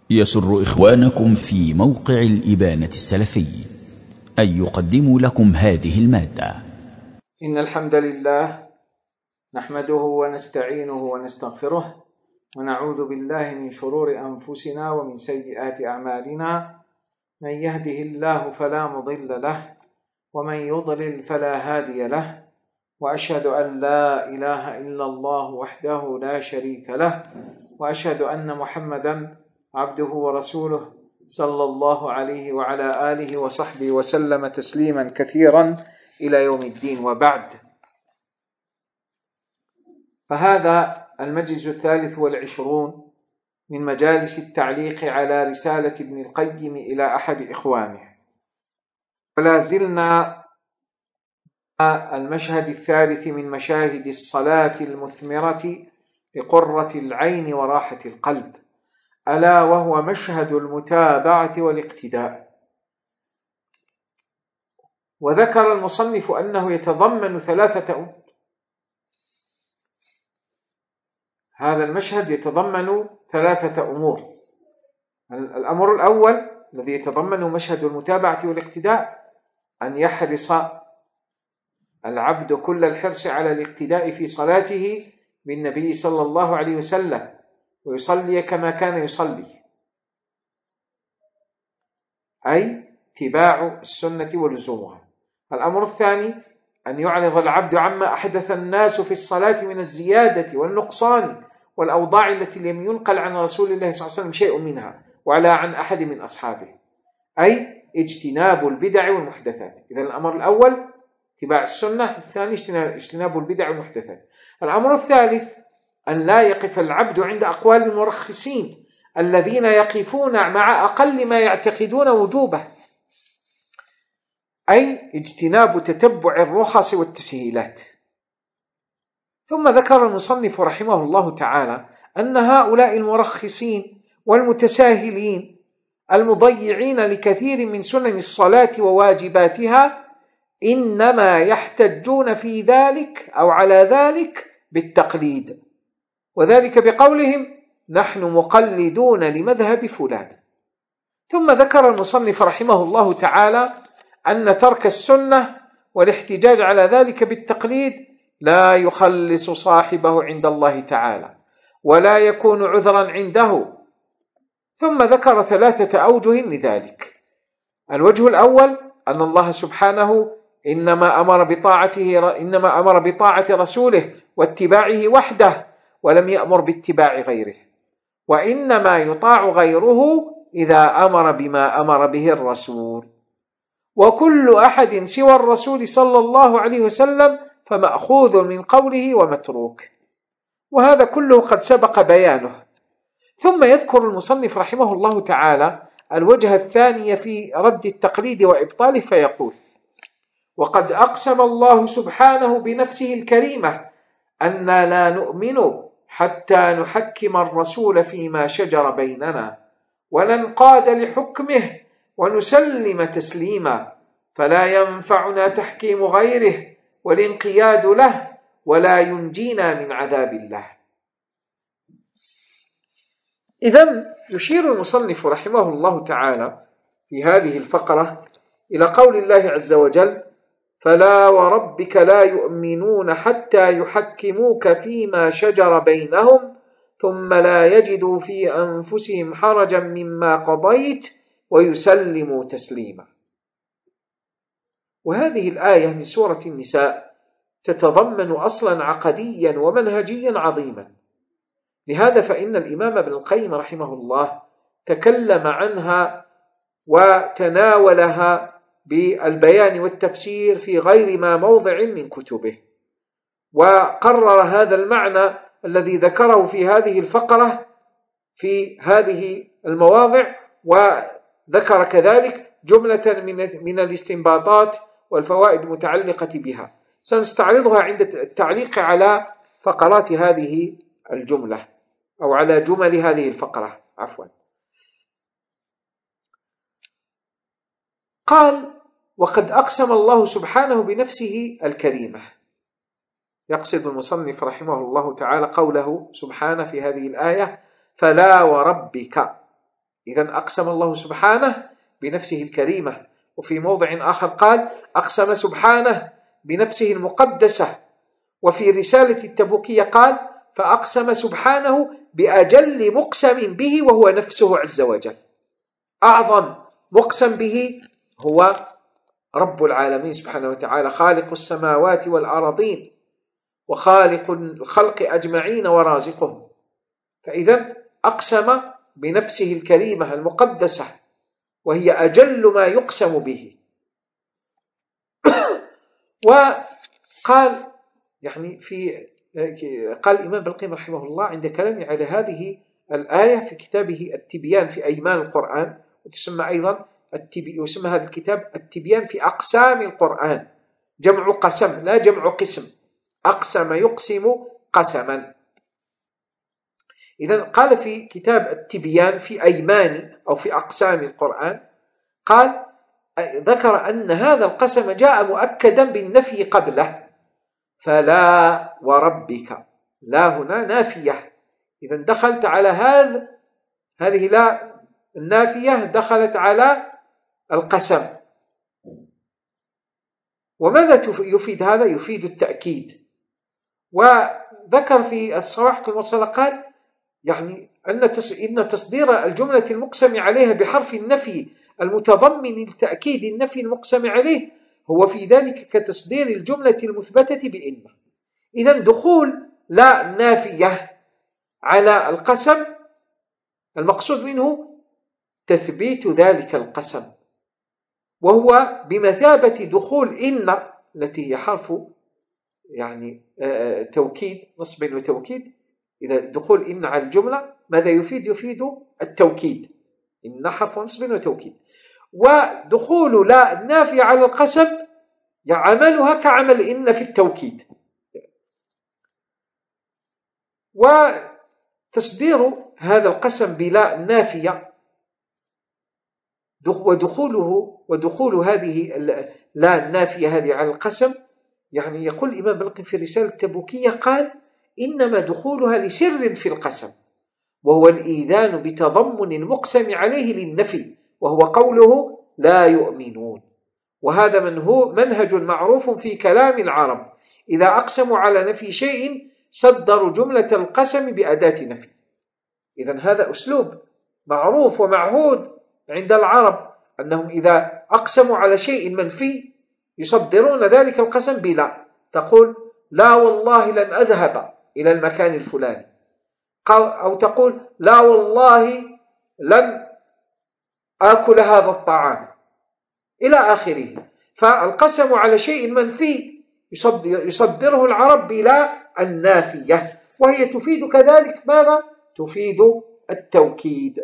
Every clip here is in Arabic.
يسر إخوانكم في موقع الإبانة السلفي أن يقدموا لكم هذه المادة. إن الحمد لله نحمده ونستعينه ونستغفره ونعوذ بالله من شرور أنفسنا ومن سيئات أعمالنا. من يهده الله فلا مضل له ومن يضلل فلا هادي له، وأشهد أن لا إله إلا الله وحده لا شريك له، وأشهد أن محمدا عبده ورسوله صلى الله عليه وعلى آله وصحبه وسلم تسليما كثيرا إلى يوم الدين. وبعد، فهذا المجلس 23 من مجالس التعليق على رسالة ابن القيم إلى أحد إخوانه، ولا زلنا المشهد الثالث من مشاهد الصلاة المثمرة لقرة العين وراحة القلب، ألا وهو مشهد المتابعة والاقتداء. وذكر المصنف أنه يتضمن 3 أمور. هذا المشهد يتضمن 3 أمور. الأمر الأول الذي يتضمن مشهد المتابعة والاقتداء أن يحرص العبد كل الحرص على الاقتداء في صلاته بالنبي صلى الله عليه وسلم، ويصلي كما كان يصلي، أي اتباع السنة ولزومها. الأمر الثاني أن يعرض العبد عما أحدث الناس في الصلاة من الزيادة والنقصان والأوضاع التي لم ينقل عن رسول الله صلى الله عليه وسلم شيء منها ولا عن أحد من أصحابه، أي اجتناب البدع والمحدثات. إذن الأمر الأول اتباع السنة، الثاني اجتناب البدع والمحدثات. الأمر الثالث أن لا يقف العبد عند أقوال المرخصين الذين يقفون مع أقل ما يعتقدون وجوبه، أي اجتناب تتبع الرخص والتسهيلات. ثم ذكر المصنف رحمه الله تعالى أن هؤلاء المرخصين والمتساهلين المضيعين لكثير من سنن الصلاة وواجباتها إنما يحتجون في ذلك أو على ذلك بالتقليد، وذلك بقولهم نحن مقلدون لمذهب فلان. ثم ذكر المصنف رحمه الله تعالى أن ترك السنة والاحتجاج على ذلك بالتقليد لا يخلص صاحبه عند الله تعالى ولا يكون عذرا عنده. ثم ذكر 3 أوجه لذلك. الوجه الأول أن الله سبحانه إنما أمر بطاعة رسوله واتباعه وحده، ولم يأمر باتباع غيره، وإنما يطاع غيره إذا أمر بما أمر به الرسول، وكل أحد سوى الرسول صلى الله عليه وسلم فمأخوذ من قوله ومتروك، وهذا كله قد سبق بيانه. ثم يذكر المصنف رحمه الله تعالى الوجه الثاني في رد التقليد وإبطاله، فيقول: وقد أقسم الله سبحانه بنفسه الكريمة أننا لا نؤمن حتى نحكم الرسول فيما شجر بيننا وننقاد لحكمه ونسلم تسليما، فلا ينفعنا تحكيم غيره والانقياد له ولا ينجينا من عذاب الله. إذن يشير المصنف رحمه الله تعالى في هذه الفقرة إلى قول الله عز وجل: فلا وربك لا يؤمنون حتى يحكموك فيما شجر بينهم ثم لا يجدوا في أنفسهم حرجا مما قضيت ويسلموا تسليما. وهذه الآية من سورة النساء تتضمن أصلا عقديا ومنهجيا عظيما. لهذا فإن الإمام ابن القيم رحمه الله تكلم عنها وتناولها بالبيان والتفسير في غير ما موضع من كتبه، وقرر هذا المعنى الذي ذكره في هذه الفقرة في هذه المواضع، وذكر كذلك جملة من الاستنباطات والفوائد المتعلقة بها سنستعرضها عند التعليق على فقرات هذه الجملة أو على جمل هذه الفقرة عفوا. قال: وقد أقسم الله سبحانه بنفسه الكريمة. يقصد المصنف رحمه الله تعالى قوله سبحانه في هذه الآية: فلا وربك، إذن أقسم الله سبحانه بنفسه الكريمة. وفي موضع آخر قال أقسم سبحانه بنفسه المقدسة. وفي رسالة التبوكية قال فأقسم سبحانه بأجل مقسم به وهو نفسه عز وجل. أعظم مقسم به هو رب العالمين سبحانه وتعالى، خالق السماوات والأرضين وخالق الخلق أجمعين ورازقهم. فإذا أقسم بنفسه الكريمة المقدسة وهي أجل ما يقسم به. وقال يعني قال الإمام ابن القيم رحمه الله عند كلامه على هذه الآية في كتابه التبيان في أيمان القرآن، وتسمى أيضا يسمى هذا الكتاب التبيان في أقسام القرآن، جمع قسم لا جمع قسم، أقسم يقسم قسما. إذن قال في كتاب التبيان في أيمان أو في أقسام القرآن، قال ذكر أن هذا القسم جاء مؤكدا بالنفي قبله، فلا وربك، لا هنا نافية. إذن دخلت على هذه لا النافية دخلت على القسم. وماذا يفيد هذا؟ يفيد التأكيد. وذكر في الصواعق المرسلة قال يعني إن تصدير الجملة المقسم عليها بحرف النفي المتضمن لتأكيد النفي المقسم عليه هو في ذلك كتصدير الجملة المثبتة بإن. إذن دخول لا نافية على القسم المقصود منه تثبيت ذلك القسم، وهو بمثابة دخول إن التي هي حرف يعني توكيد، نصب وتوكيد. إذا دخول إن على الجملة ماذا يفيد؟ يفيد التوكيد، إن حرف نصب وتوكيد. ودخول لا النافية على القسم يعملها كعمل إن في التوكيد. وتصدير هذا القسم بلا النافية ودخول هذه لا النافية هذه على القسم، يعني يقول الإمام ابن القيم في رسالة التبوكية قال إنما دخولها لسر في القسم، وهو الإيذان بتضمن المقسم عليه للنفي، وهو قوله لا يؤمنون. وهذا منهج معروف في كلام العرب، إذا أقسموا على نفي شيء صدروا جملة القسم بأداة نفي. إذن هذا أسلوب معروف ومعهود عند العرب، أنهم إذا أقسموا على شيء منفي يصدرون ذلك القسم بلا. تقول لا والله لن أذهب إلى المكان الفلاني، أو تقول لا والله لن آكل هذا الطعام إلى آخره. فالقسم على شيء منفي يصدره العرب بلا النافية، وهي تفيد كذلك ماذا؟ تفيد التوكيد.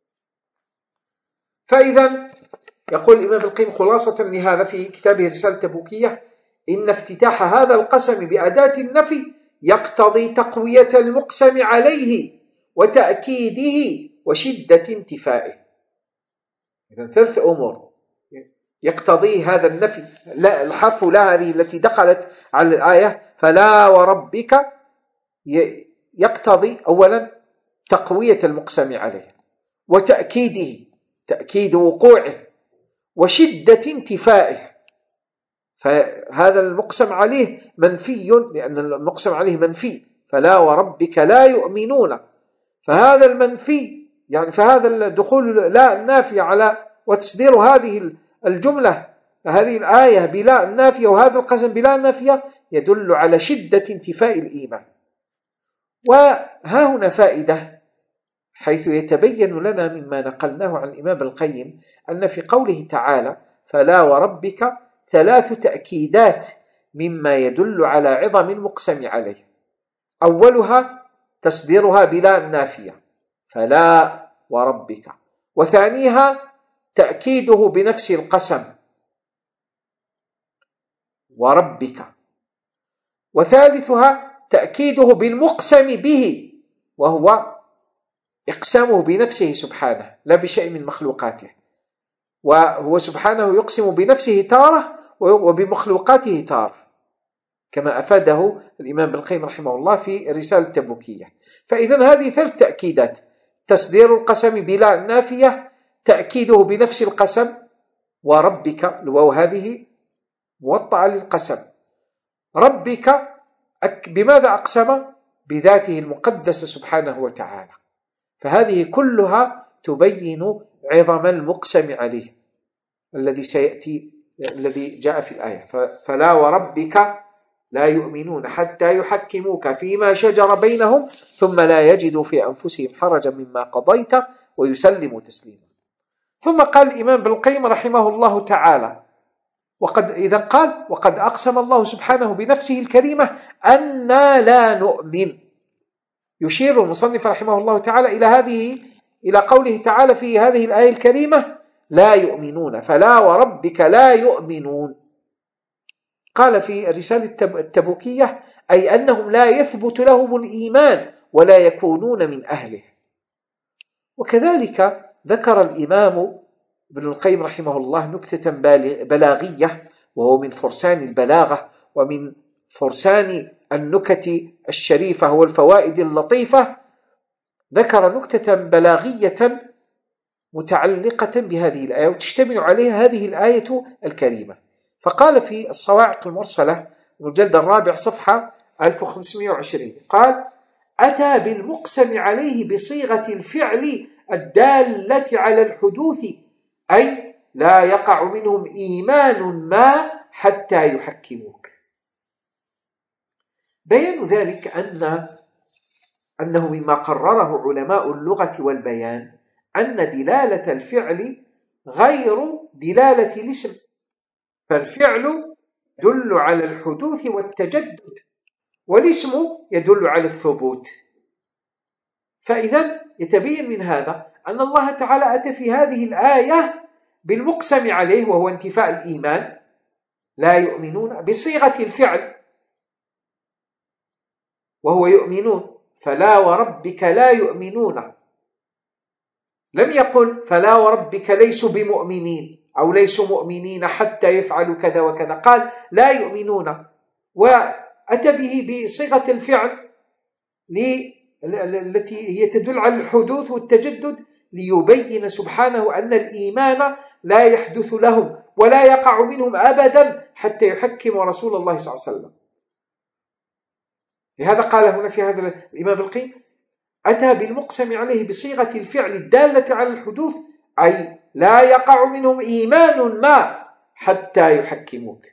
فإذا يقول الإمام ابن القيم خلاصة لهذا في كتابه رسالة تبوكية إن افتتاح هذا القسم بأداة النفي يقتضي تقوية المقسم عليه وتأكيده وشدة انتفائه. إذن 3 أمور يقتضي هذا النفي. لا الحرف لا هذه التي دخلت على الآية فلا وربك يقتضي أولا تقوية المقسم عليه وتأكيده، تأكيد وقوعه، وشدة انتفائه. فهذا المقسم عليه منفي، لأن المقسم عليه منفي، فلا وربك لا يؤمنون. فهذا المنفي يعني فهذا الدخول لا النافية على وتصدير هذه الجملة هذه الآية بلا النافية وهذا القسم بلا النافية يدل على شدة انتفاء الإيمان. وها هنا فائدة، حيث يتبين لنا مما نقلناه عن الإمام القيم أن في قوله تعالى فلا وربك 3 تأكيدات مما يدل على عظم المقسم عليه. أولها تصديرها بلا النافية فلا وربك، وثانيها تأكيده بنفس القسم وربك، وثالثها تأكيده بالمقسم به وهو إقسامه بنفسه سبحانه لا بشيء من مخلوقاته، وهو سبحانه يقسم بنفسه تارة وبمخلوقاته تارة، كما أفاده الإمام ابن القيم رحمه الله في رسالة التبوكية. فإذن هذه 3 تأكيدات: تصدير القسم بلا النافية، تأكيده بنفس القسم، وربك، الواو هذه موطأة للقسم. ربك بماذا أقسم؟ بذاته المقدسة سبحانه وتعالى. فهذه كلها تبين عظم المقسم عليه الذي سيأتي، الذي جاء في الآية. فلا وربك لا يؤمنون حتى يحكموك فيما شجر بينهم ثم لا يجدوا في أنفسهم حرجا مما قضيت ويسلموا تسليما. ثم قال الإمام ابن القيم رحمه الله تعالى: وقد أقسم الله سبحانه بنفسه الكريمة أننا لا نؤمن. يشير المصنف رحمه الله تعالى إلى قوله تعالى في هذه الآية الكريمة: لا يؤمنون، فلا وربك لا يؤمنون. قال في الرسالة التبوكية: أي أنهم لا يثبت لهم الإيمان ولا يكونون من أهله. وكذلك ذكر الإمام ابن القيم رحمه الله نكتة بلاغية، وهو من فرسان البلاغة ومن فرسان النكت الشريفة والفوائد اللطيفة. ذكر نكتة بلاغية متعلقة بهذه الآية وتشتمل عليها هذه الآية الكريمة. فقال في الصواعق المرسلة المجلد 4 صفحة 1520: قال: أتى بالمقسم عليه بصيغة الفعل الدالة على الحدوث، أي لا يقع منهم إيمان ما حتى يحكموك. بيان ذلك أنه مما قرره علماء اللغة والبيان أن دلالة الفعل غير دلالة الاسم، فالفعل يدل على الحدوث والتجدد، والاسم يدل على الثبوت. فإذا يتبين من هذا أن الله تعالى أتى في هذه الآية بالمقسم عليه وهو انتفاء الإيمان، لا يؤمنون، بصيغة الفعل وهو يؤمنون. فلا وربك لا يؤمنون، لم يقل فلا وربك ليسوا بمؤمنين أو ليسوا مؤمنين حتى يفعلوا كذا وكذا، قال لا يؤمنون، وأتى به بصيغة الفعل التي هي تدل على الحدوث والتجدد، ليبين سبحانه أن الإيمان لا يحدث لهم ولا يقع منهم أبدا حتى يحكموا رسول الله صلى الله عليه وسلم. لهذا قال هنا في هذا الإمام القيم: أتى بالمقسم عليه بصيغة الفعل الدالة على الحدوث، أي لا يقع منهم إيمان ما حتى يحكموك.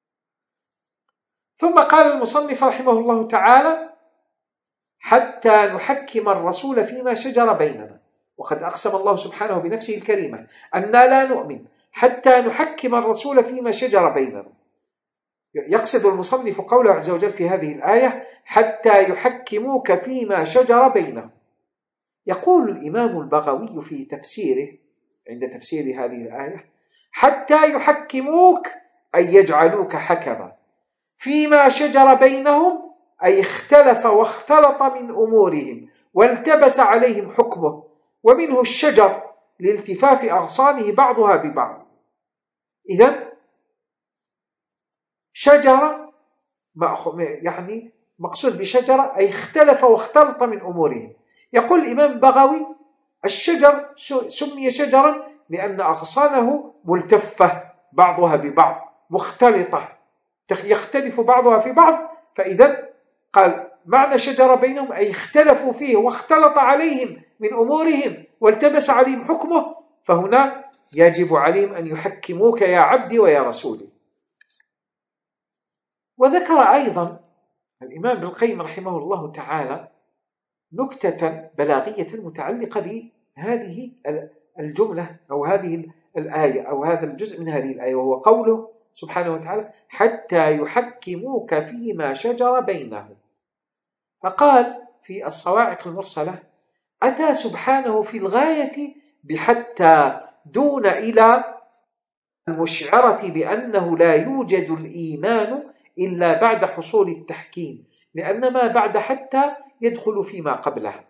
ثم قال المصنف رحمه الله تعالى: حتى نحكم الرسول فيما شجر بيننا. وقد أقسم الله سبحانه بنفسه الكريمة أننا لا نؤمن حتى نحكم الرسول فيما شجر بيننا. يقصد المصنف قوله عز وجل في هذه الآية: حتى يحكموك فيما شجر بينهم. يقول الإمام البغوي في تفسيره عند تفسير هذه الآية: حتى يحكموك أي يجعلوك حكما فيما شجر بينهم، أي اختلف واختلط من أمورهم والتبس عليهم حكمه، ومنه الشجر لالتفاف أغصانه بعضها ببعض. إذن شجرة يعني مقصود بشجرة أي اختلف واختلط من أمورهم. يقول الإمام البغوي: الشجر سمي شجرا لأن أغصانه ملتفة بعضها ببعض مختلطة يختلف بعضها في بعض. فإذا قال معنى شجر بينهم أي اختلفوا فيه واختلط عليهم من أمورهم والتبس عليهم حكمه، فهنا يجب عليهم أن يحكموك يا عبدي ويا رسولي. وذكر أيضا الإمام ابن القيم رحمه الله تعالى نكتة بلاغية متعلقة بهذه الجملة أو هذه الآية أو هذا الجزء من هذه الآية، وهو قوله سبحانه وتعالى: حتى يحكموك فيما شجر بينهم. فقال في الصواعق المرسلة: أتى سبحانه في الغاية بحتى دون إلى المشعرة بأنه لا يوجد الإيمان إلا بعد حصول التحكيم، لأن ما بعد حتى يدخل فيما قبله.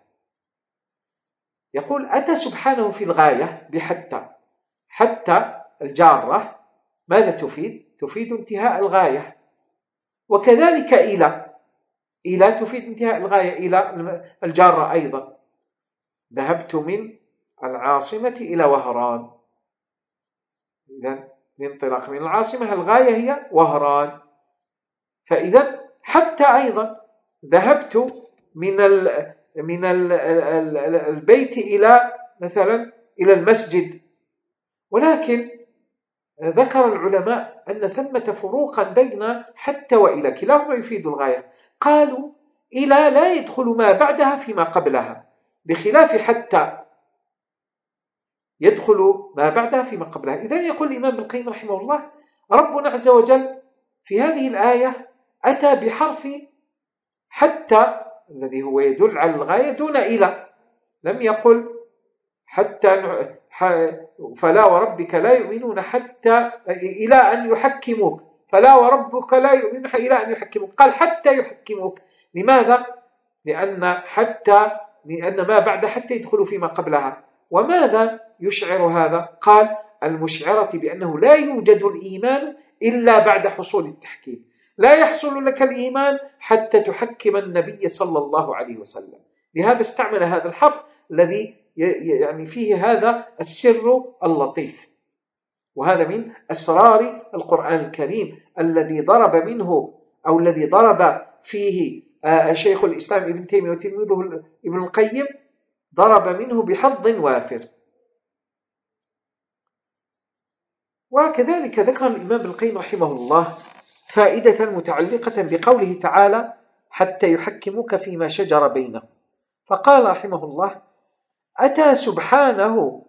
يقول: أتى سبحانه في الغاية بحتى. حتى الجارة ماذا تفيد؟ تفيد انتهاء الغاية. وكذلك إلى تفيد انتهاء الغاية، إلى الجارة أيضا. ذهبت من العاصمة إلى وهران، إذن الانطلاق من العاصمة الغاية هي وهران. فإذا حتى أيضا ذهبت من البيت إلى مثلا إلى المسجد. ولكن ذكر العلماء أن ثمة فروقا بين حتى وإلى، كلاهما يفيد الغاية. قالوا إلى لا يدخل ما بعدها فيما قبلها، بخلاف حتى يدخل ما بعدها فيما قبلها. إذن يقول الإمام ابن القيم رحمه الله: ربنا عز وجل في هذه الآية أتى بحرف حتى الذي هو يدل على الغاية دون إلى، لم يقل حتى فلا وربك لا يؤمنون حتى إلى أن يحكموك، فلا وربك لا يؤمنون إلى أن يحكموك، قال حتى يحكموك. لماذا؟ لأن ما بعد حتى يدخل فيما قبلها. وماذا يشعر هذا؟ قال: المشعرة بأنه لا يوجد الإيمان إلا بعد حصول التحكيم، لا يحصل لك الإيمان حتى تحكم النبي صلى الله عليه وسلم. لهذا استعمل هذا الحرف الذي يعني فيه هذا السر اللطيف. وهذا من أسرار القرآن الكريم الذي ضرب منه أو الذي ضرب فيه شيخ الإسلام ابن تيمية وتلميذه ابن القيم، ضرب منه بحظ وافر. وكذلك ذكر الإمام ابن القيم رحمه الله فائدة متعلقة بقوله تعالى: حتى يحكموك فيما شجر بينهم. فقال رحمه الله: أتى سبحانه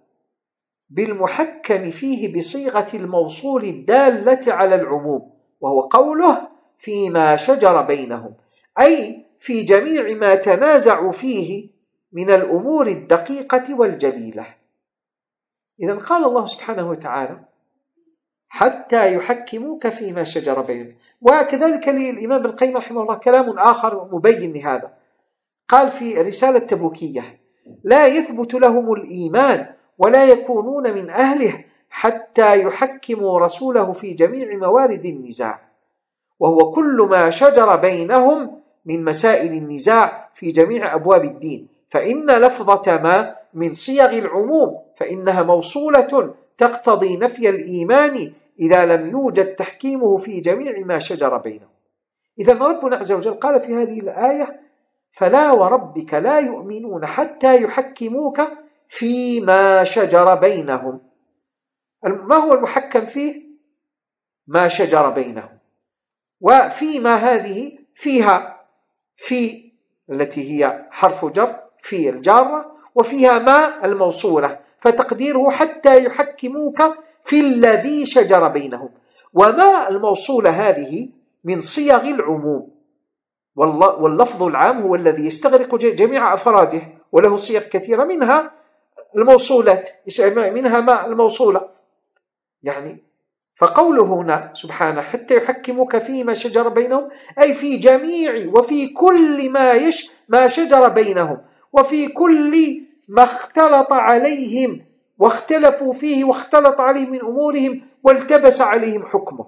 بالمحكم فيه بصيغة الموصول الدالة على العموم، وهو قوله: فيما شجر بينهم، أي في جميع ما تنازعوا فيه من الأمور الدقيقة والجليلة. إذن قال الله سبحانه وتعالى: حتى يحكموك فيما شجر بينهم. وكذلك للإمام ابن القيم رحمه الله كلام آخر مبين لهذا، قال في رسالة تبوكية: لا يثبت لهم الإيمان ولا يكونون من أهله حتى يحكموا رسوله في جميع موارد النزاع، وهو كل ما شجر بينهم من مسائل النزاع في جميع أبواب الدين، فإن لفظة ما من صيغ العموم، فإنها موصولة تقتضي نفي الإيمان إذا لم يوجد تحكيمه في جميع ما شجر بينهم. إذن ربنا عز وجل قال في هذه الآية: فلا وربك لا يؤمنون حتى يحكموك فيما شجر بينهم. ما هو المحكم فيه؟ ما شجر بينهم. وفيما هذه فيها في التي هي حرف جر، في الجارة، وفيها ما الموصولة، فتقديره حتى يحكموك في الذي شجر بينهم. وما الموصولة هذه من صيغ العموم، واللفظ العام هو الذي يستغرق جميع أفراده، وله صيغ كثيرة، منها الموصولات، منها ما الموصولة. يعني فقوله هنا سبحانه: حتى يحكموك فيما شجر بينهم، أي في جميع وفي كل ما شجر بينهم، وفي كل ما اختلط عليهم واختلفوا فيه واختلط عليهم من أمورهم والتبس عليهم حكمه.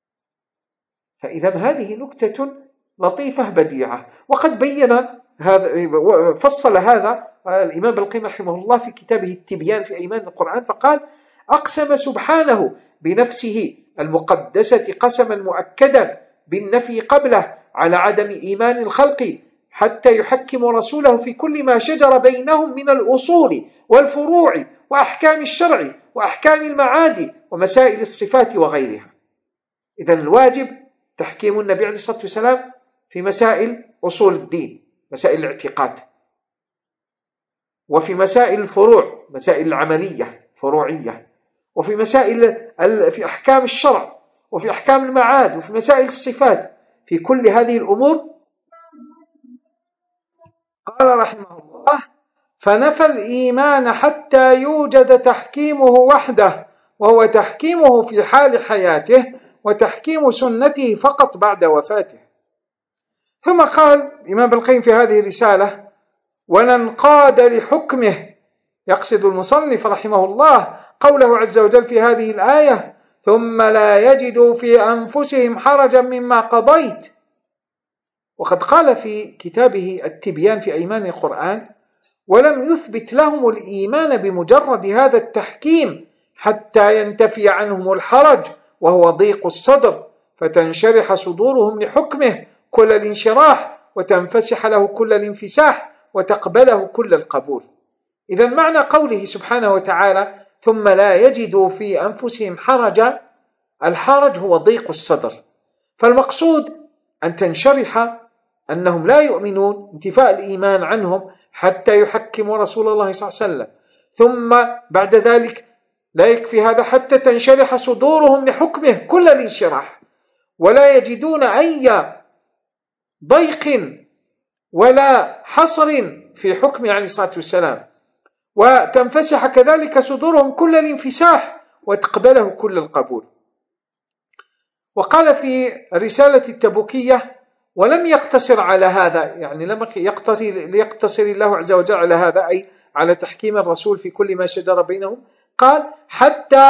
فإذا هذه نكتة لطيفة بديعة. وقد بين هذا، فصل هذا الإمام ابن القيم رحمه الله في كتابه التبيان في أيمان القرآن، فقال: أقسم سبحانه بنفسه المقدسة قسما مؤكدا بالنفي قبله على عدم إيمان الخلق حتى يحكموا رسوله في كل ما شجر بينهم من الأصول والفروع وأحكام الشرع وأحكام المعاد ومسائل الصفات وغيرها. إذن الواجب تحكيم النبي عليه الصلاة والسلام في مسائل أصول الدين، مسائل الاعتقاد، وفي مسائل الفروع، مسائل العملية فروعية، وفي مسائل في أحكام الشرع، وفي أحكام المعاد، وفي مسائل الصفات. في كل هذه الأمور قال رحمه الله: فنفى الإيمان حتى يوجد تحكيمه وحده، وهو تحكيمه في حال حياته وتحكيم سنته فقط بعد وفاته. ثم قال الإمام ابن القيم في هذه الرسالة: وننقاد لحكمه، يقصد المصنف رحمه الله قوله عز وجل في هذه الآية: ثم لا يجدوا في أنفسهم حرجا مما قضيت. وقد قال في كتابه التبيان في أيمان القرآن: ولم يثبت لهم الإيمان بمجرد هذا التحكيم حتى ينتفي عنهم الحرج وهو ضيق الصدر، فتنشرح صدورهم لحكمه كل الانشراح، وتنفسح له كل الانفساح، وتقبله كل القبول. إذن معنى قوله سبحانه وتعالى ثم لا يجدوا في أنفسهم حرجا، الحرج هو ضيق الصدر، فالمقصود أن تنشرح أنهم لا يؤمنون، انتفاء الإيمان عنهم حتى يحكموا رسول الله صلى الله عليه وسلم، ثم بعد ذلك لا يكفي هذا حتى تنشرح صدورهم لحكمه كل الانشراح، ولا يجدون أي ضيق ولا حصر في حكمه عليه الصلاة والسلام، وتنفسح كذلك صدورهم كل الانفساح، وتقبله كل القبول. وقال في رسالة التبوكية ولم يقتصر على هذا، يعني لم يقتصر الله عز وجل على هذا، أي على تحكيم الرسول في كل ما شجر بينهم، قال حتى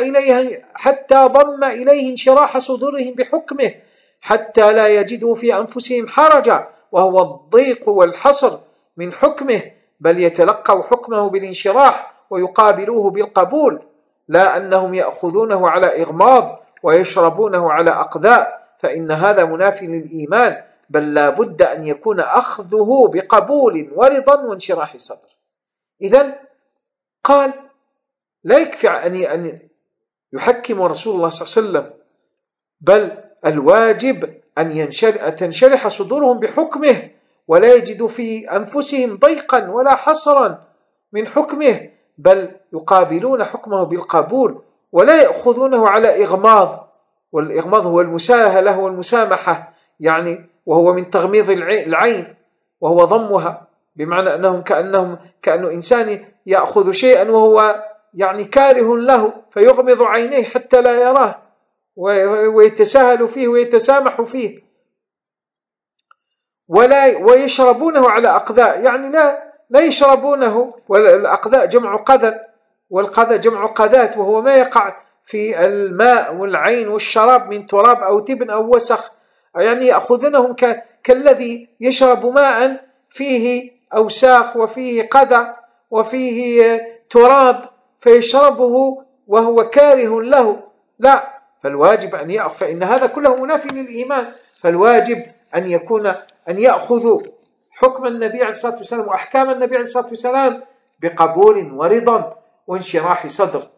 ضم إليه انشراح صدورهم بحكمه حتى لا يجدوا في أنفسهم حرجا، وهو الضيق والحصر من حكمه، بل يتلقوا حكمه بالانشراح ويقابلوه بالقبول، لا أنهم يأخذونه على إغماض ويشربونه على أقذاء، فإن هذا منافي للإيمان، بل لا بد أن يكون أخذه بقبول ورضا وانشراح صدر. إذن قال لا يكفي أن يحكم رسول الله صلى الله عليه وسلم، بل الواجب أن تنشرح صدورهم بحكمه، ولا يجدوا في أنفسهم ضيقا ولا حصرا من حكمه، بل يقابلون حكمه بالقبول، ولا يأخذونه على إغماض، والإغماض هو المساهلة والمسامحة، يعني وهو من تغميض العين وهو ضمها، بمعنى أنهم كأنه إنسان يأخذ شيئا وهو يعني كاره له فيغمض عينيه حتى لا يراه ويتساهل فيه ويتسامح فيه، ويشربونه على أقذاء، يعني لا يشربونه، والأقذاء جمع قذى، والقذى جمع قذات، وهو ما يقع في الماء والعين والشراب من تراب أو تبن أو وسخ، يعني يأخذونهم كالذي يشرب ماء فيه أوساخ وفيه قذى وفيه تراب فيشربه وهو كاره له، لا، فالواجب أن يأخذ، فإن هذا كله منافي للإيمان، فالواجب أن يأخذوا حكم النبي عليه الصلاة والسلام وأحكام النبي عليه الصلاة والسلام بقبول ورضا وانشراح صدر.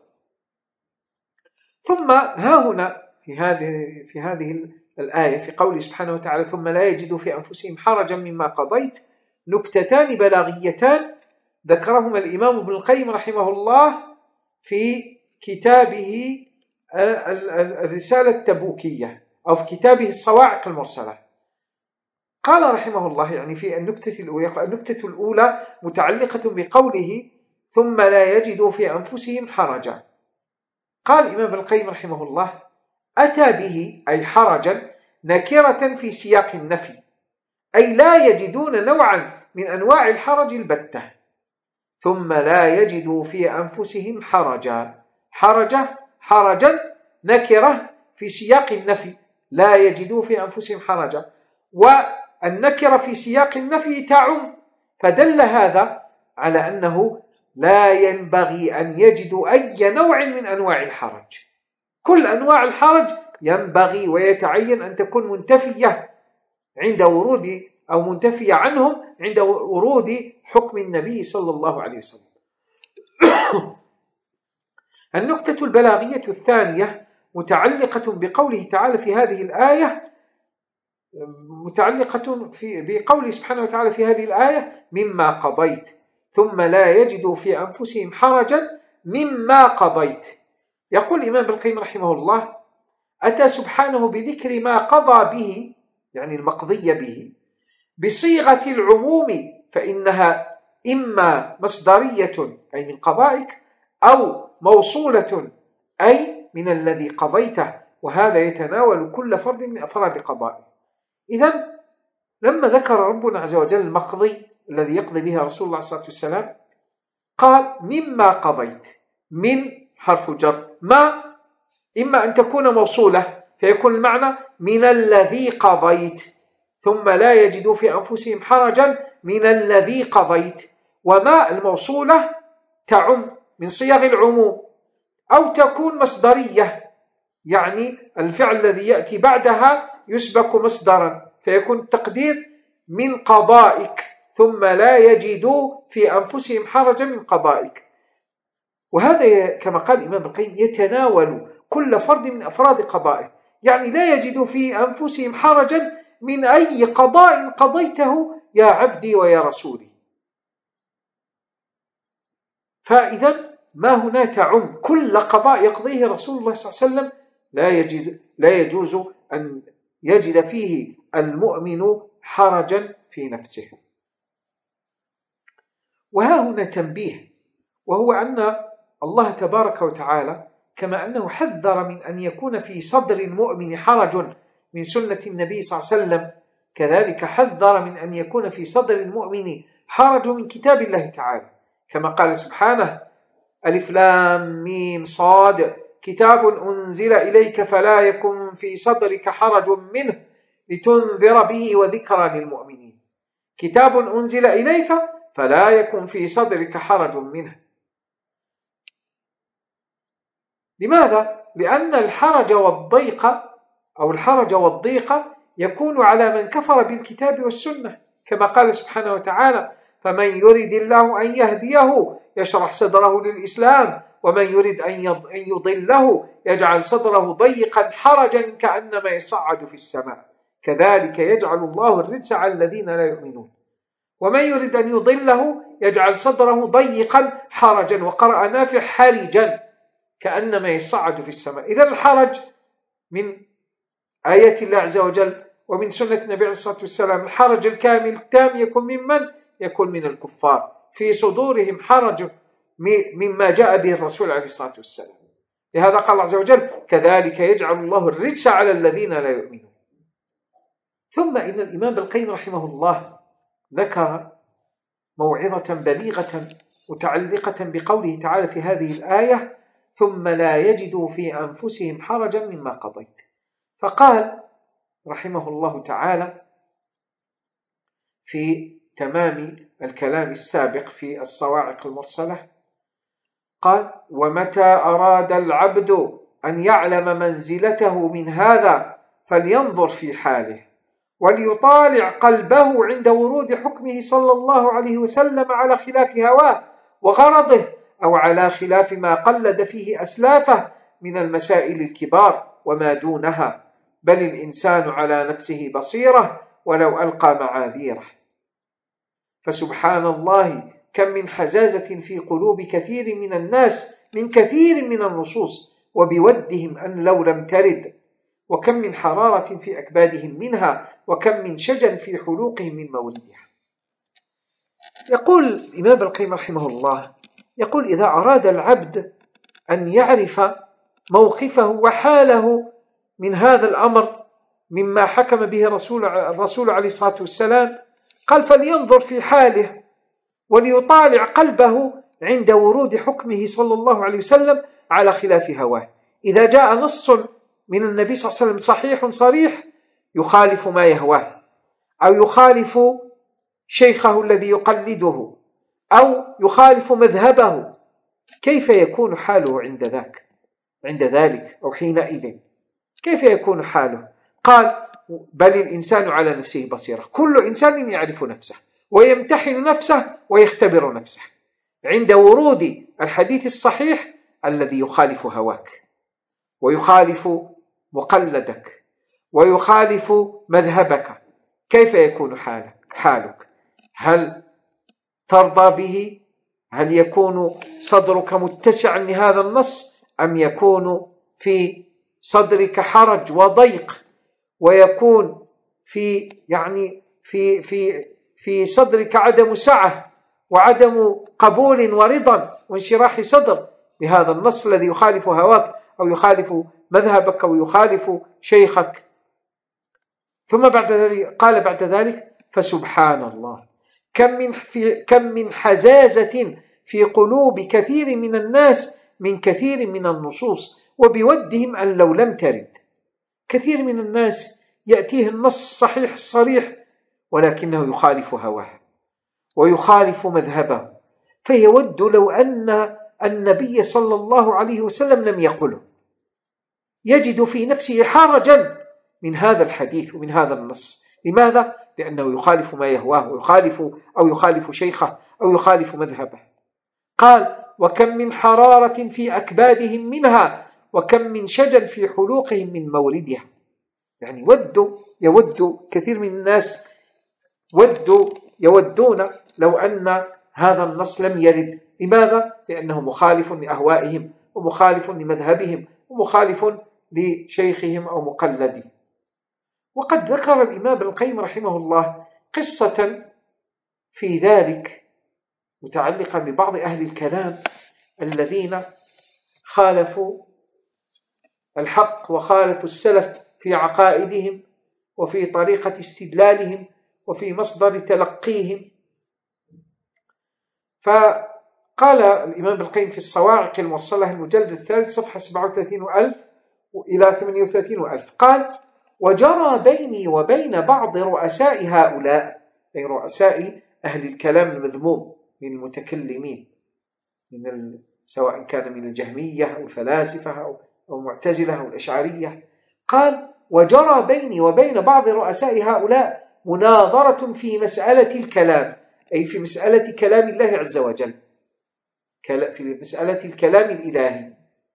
ثم ها هنا في هذه الآية في قوله سبحانه وتعالى ثم لا يجدوا في أنفسهم حرجا مما قضيت، نكتتان بلاغيتان ذكرهما الإمام ابن القيم رحمه الله في كتابه الرسالة التبوكية، أو في كتابه الصواعق المرسلة. قال رحمه الله يعني في النكتة الأولى متعلقة بقوله ثم لا يجدوا في أنفسهم حرجا. قال الإمام ابن القيم رحمه الله أتى به أي حرجا نكرة في سياق النفي، أي لا يجدون نوعا من أنواع الحرج البتة. ثم لا يجدوا في أنفسهم حرجا نكرة في سياق النفي، لا يجدوا في أنفسهم حرجا، والنكرة في سياق النفي تعم، فدل هذا على أنه لا ينبغي أن يجدوا أي نوع من أنواع الحرج، كل أنواع الحرج ينبغي ويتعين أن تكون منتفية عند ورود أو منتفية عنهم عند ورود حكم النبي صلى الله عليه وسلم. النكتة البلاغية الثانية متعلقة بقوله تعالى في هذه الآية، متعلقة بقوله سبحانه وتعالى في هذه الآية مما قضيت، ثم لا يجدوا في أنفسهم حرجا مما قضيت. يقول الإمام ابن القيم رحمه الله أتى سبحانه بذكر ما قضى به، يعني المقضي به، بصيغة العموم، فإنها إما مصدرية أي من قضائك، أو موصولة أي من الذي قضيته، وهذا يتناول كل فرد من أفراد قضائه. إذن لما ذكر ربنا عز وجل المقضي الذي يقضي به رسول الله صلى الله عليه وسلم قال مما قضيت، من حرف جر، ما إما أن تكون موصولة فيكون المعنى من الذي قضيت، ثم لا يجدوا في أنفسهم حرجا من الذي قضيت، وما الموصولة تعم من صيغ العموم، أو تكون مصدرية، يعني الفعل الذي يأتي بعدها يسبق مصدرا، فيكون التقدير من قضائك، ثم لا يجدوا في أنفسهم حرجا من قضائك. وهذا كما قال الإمام القيم يتناول كل فرد من أفراد قضائه، يعني لا يجدوا في أنفسهم حرجا من أي قضاء قضيته يا عبدي ويا رسولي. فإذا ما هنا تعم كل قضاء يقضيه رسول الله صلى الله عليه وسلم، لا يجوز أن يجد فيه المؤمن حرجا في نفسه. وها هنا تنبيه، وهو أن الله تبارك وتعالى كما أنه حذر من أن يكون في صدر المؤمن حرج من سنة النبي صلى الله عليه وسلم، كذلك حذر من أن يكون في صدر المؤمن حرج من كتاب الله تعالى، كما قال سبحانه: ألف لام ميم صاد كتاب أنزل إليك فلا يكن في صدرك حرج منه لتنذر به وذكرى للمؤمنين. كتاب أنزل إليك فلا يكن في صدرك حرج منه. لماذا؟ لأن الحرج والضيق أو الحرج والضيق يكون على من كفر بالكتاب والسنة، كما قال سبحانه وتعالى: فمن يرد الله أن يهديه يشرح صدره للإسلام ومن يرد أن يضله يجعل صدره ضيقا حرجا كأنما يصعد في السماء كذلك يجعل الله الرجس على الذين لا يؤمنون. ومن يرد أن يضله يجعل صدره ضيقا حرجا، وقرأ نافع حرجا كأنما يصعد في السماء. إذا الحرج من آيات الله عز وجل ومن سنة النبي عليه الصلاة والسلام. الحرج الكامل التام يكون ممن؟ يكون من الكفار، في صدورهم حرج مما جاء به الرسول عليه الصلاة والسلام. لهذا قال الله عز وجل: كذلك يجعل الله الرجس على الذين لا يؤمنون. ثم إن الإمام القيم رحمه الله ذكر موعظة بليغة متعلقة بقوله تعالى في هذه الآية: ثم لا يجدوا في أنفسهم حرجا مما قضيت. فقال رحمه الله تعالى في تمام الكلام السابق في الصواعق المرسلة، قال: ومتى أراد العبد أن يعلم منزلته من هذا فلينظر في حاله وليطالع قلبه عند ورود حكمه صلى الله عليه وسلم على خلاف هواه وغرضه، أو على خلاف ما قلد فيه أسلافه من المسائل الكبار وما دونها، بل الإنسان على نفسه بصيرة ولو ألقى معاذيره. فسبحان الله كم من حزازة في قلوب كثير من الناس من كثير من النصوص وبودهم أن لو لم ترد، وكم من حرارة في أكبادهم منها، وكم من شجن في حلوقهم من موردها. يقول الإمام القيم رحمه الله، يقول: إذا أراد العبد أن يعرف موقفه وحاله من هذا الأمر مما حكم به الرسول عليه الصلاة والسلام، قال: فلينظر في حاله وليطالع قلبه عند ورود حكمه صلى الله عليه وسلم على خلاف هواه. إذا جاء نص من النبي صلى الله عليه وسلم صحيح صريح يخالف ما يهواه، أو يخالف شيخه الذي يقلده، أو يخالف مذهبه، كيف يكون حاله عند ذلك أو حينئذ؟ كيف يكون حاله؟ قال: بل الإنسان على نفسه بصيرة. كل إنسان يعرف نفسه ويمتحن نفسه ويختبر نفسه عند ورود الحديث الصحيح الذي يخالف هواك ويخالف مقلدك ويخالف مذهبك. كيف يكون حالك؟ هل ترضى به؟ هل يكون صدرك متسعا لهذا النص، أم يكون في صدرك حرج وضيق، ويكون في صدرك عدم سعة وعدم قبول ورضا وانشراح صدر بهذا النص الذي يخالف هواك أو يخالف مذهبك أو يخالف شيخك؟ ثم قال بعد ذلك: فسبحان الله كم من حزازة في قلوب كثير من الناس من كثير من النصوص وبودهم أن لو لم ترد. كثير من الناس يأتيه النص الصحيح الصريح ولكنه يخالف هواه ويخالف مذهبه فيود لو أن النبي صلى الله عليه وسلم لم يقله، يجد في نفسه حرجا من هذا الحديث ومن هذا النص. لماذا؟ لأنه يخالف ما يهواه، يخالف شيخه أو يخالف مذهبه. قال: وكم من حرارة في أكبادهم منها، وكم من شجن في حلوقهم من موردها. يعني يود كثير من الناس يودون لو أن هذا النص لم يرد. لماذا؟ لأنه مخالف لأهوائهم ومخالف لمذهبهم ومخالف لشيخهم أو مقلده. وقد ذكر الإمام ابن القيم رحمه الله قصة في ذلك متعلقة ببعض أهل الكلام الذين خالفوا الحق وخالفوا السلف في عقائدهم وفي طريقة استدلالهم وفي مصدر تلقيهم. فقال الإمام ابن القيم في الصواعق المرسلة المجلد الثالث صفحة 37,000 إلى 38,000 قال: وجرى بيني وبين بعض رؤساء هؤلاء، أي رؤساء أهل الكلام المذموم من المتكلمين، سواء كان من الجهمية أو الفلاسفة أو المعتزلة أو الأشعرية. قال: وجرى بيني وبين بعض رؤساء هؤلاء مناظرة في مسألة الكلام، أي في مسألة كلام الله عز وجل، في مسألة الكلام الإلهي.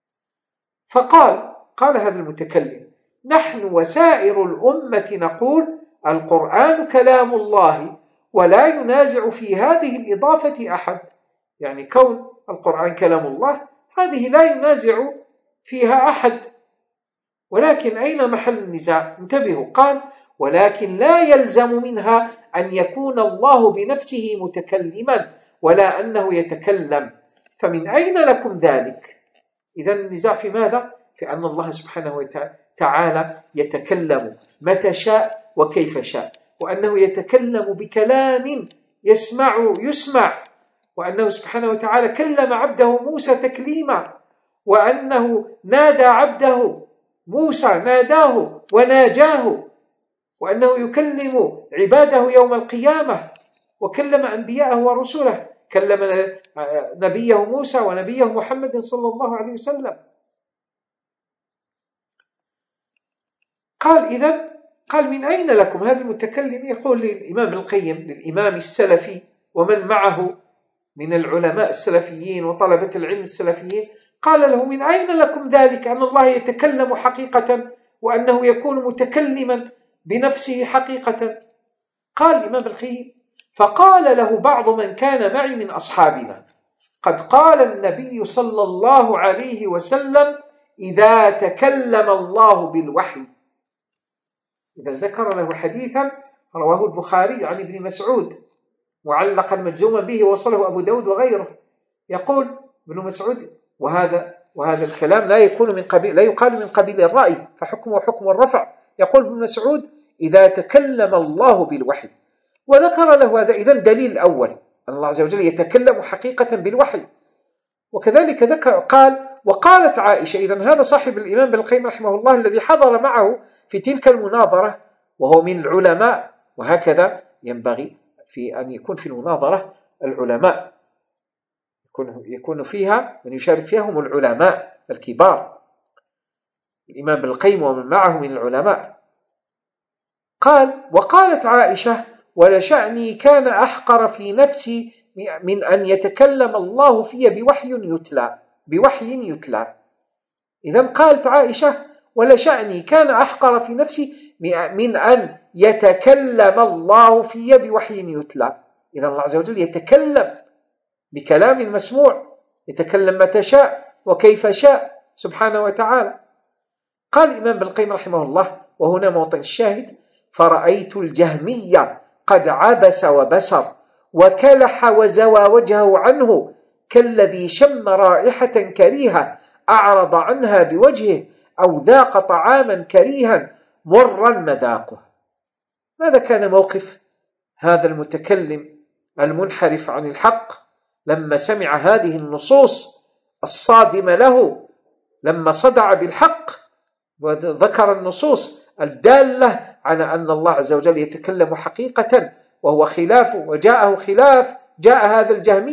قال هذا المتكلم: نحن وسائر الأمة نقول القرآن كلام الله ولا ينازع في هذه الإضافة أحد. يعني كون القرآن كلام الله هذه لا ينازع فيها أحد، ولكن أين محل النزاع؟ انتبهوا. قال: ولكن لا يلزم منها أن يكون الله بنفسه متكلما ولا أنه يتكلم، فمن أين لكم ذلك؟ إذن النزاع في ماذا؟ في أن الله سبحانه وتعالى يتكلم متى شاء وكيف شاء، وأنه يتكلم بكلام يسمع، وأنه سبحانه وتعالى كلم عبده موسى تكليما، وأنه نادى عبده موسى، ناداه وناجاه، وأنه يكلم عباده يوم القيامة، وكلم أنبياءه ورسله، كلم نبيه موسى ونبيه محمد صلى الله عليه وسلم. قال من أين لكم؟ هذا المتكلم يقول للإمام ابن القيم، للإمام السلفي ومن معه من العلماء السلفيين وطلبة العلم السلفيين، قال له: من أين لكم ذلك أن الله يتكلم حقيقة وأنه يكون متكلما بنفسه حقيقة؟ قال الإمام ابن القيم: فقال له بعض من كان معي من أصحابنا: قد قال النبي صلى الله عليه وسلم: إذا تكلم الله بالوحي. إذا ذكر له حديثا رواه البخاري عن ابن مسعود معلقا مجزوما به وصله أبو داود وغيره، يقول ابن مسعود: وهذا الكلام لا يقال من قبيل الرأي، فحكمه حكم الرفع. يقول ابن مسعود: إذا تكلم الله بالوحي. وذكر له هذا إذن دليل الأول أن الله عز وجل يتكلم حقيقة بالوحي. وكذلك قال: وقالت عائشة. إذن هذا صاحب الإمام ابن القيم رحمه الله الذي حضر معه في تلك المناظرة وهو من العلماء، وهكذا ينبغي في أن يكون في المناظرة العلماء، يكون فيها من يشارك فيها هم العلماء الكبار، الإمام ابن القيم ومن معه من العلماء. قال: وقالت عائشة: ولشأني كان أحقر في نفسي من أن يتكلم الله في بوحي يتلى. إذن قالت عائشة: ولشأني كان أحقر في نفسي من أن يتكلم الله في بوحي يتلى. إذن الله عز وجل يتكلم بكلام مسموع، يتكلم متى شاء وكيف شاء سبحانه وتعالى. قال الإمام ابن القيم رحمه الله، وهنا موطن الشاهد: فرأيت الجهمية قد عبس وبسر وكلح وزوى وجهه عنه كالذي شم رائحة كريهة أعرض عنها بوجهه أو ذاق طعاما كريها مرا مذاقه. ماذا كان موقف هذا المتكلم المنحرف عن الحق لما سمع هذه النصوص الصادمة له، لما صدع بالحق وذكر النصوص الدالة على أن الله عز وجل يتكلم حقيقة وهو خلاف، وجاء هذا الجهمية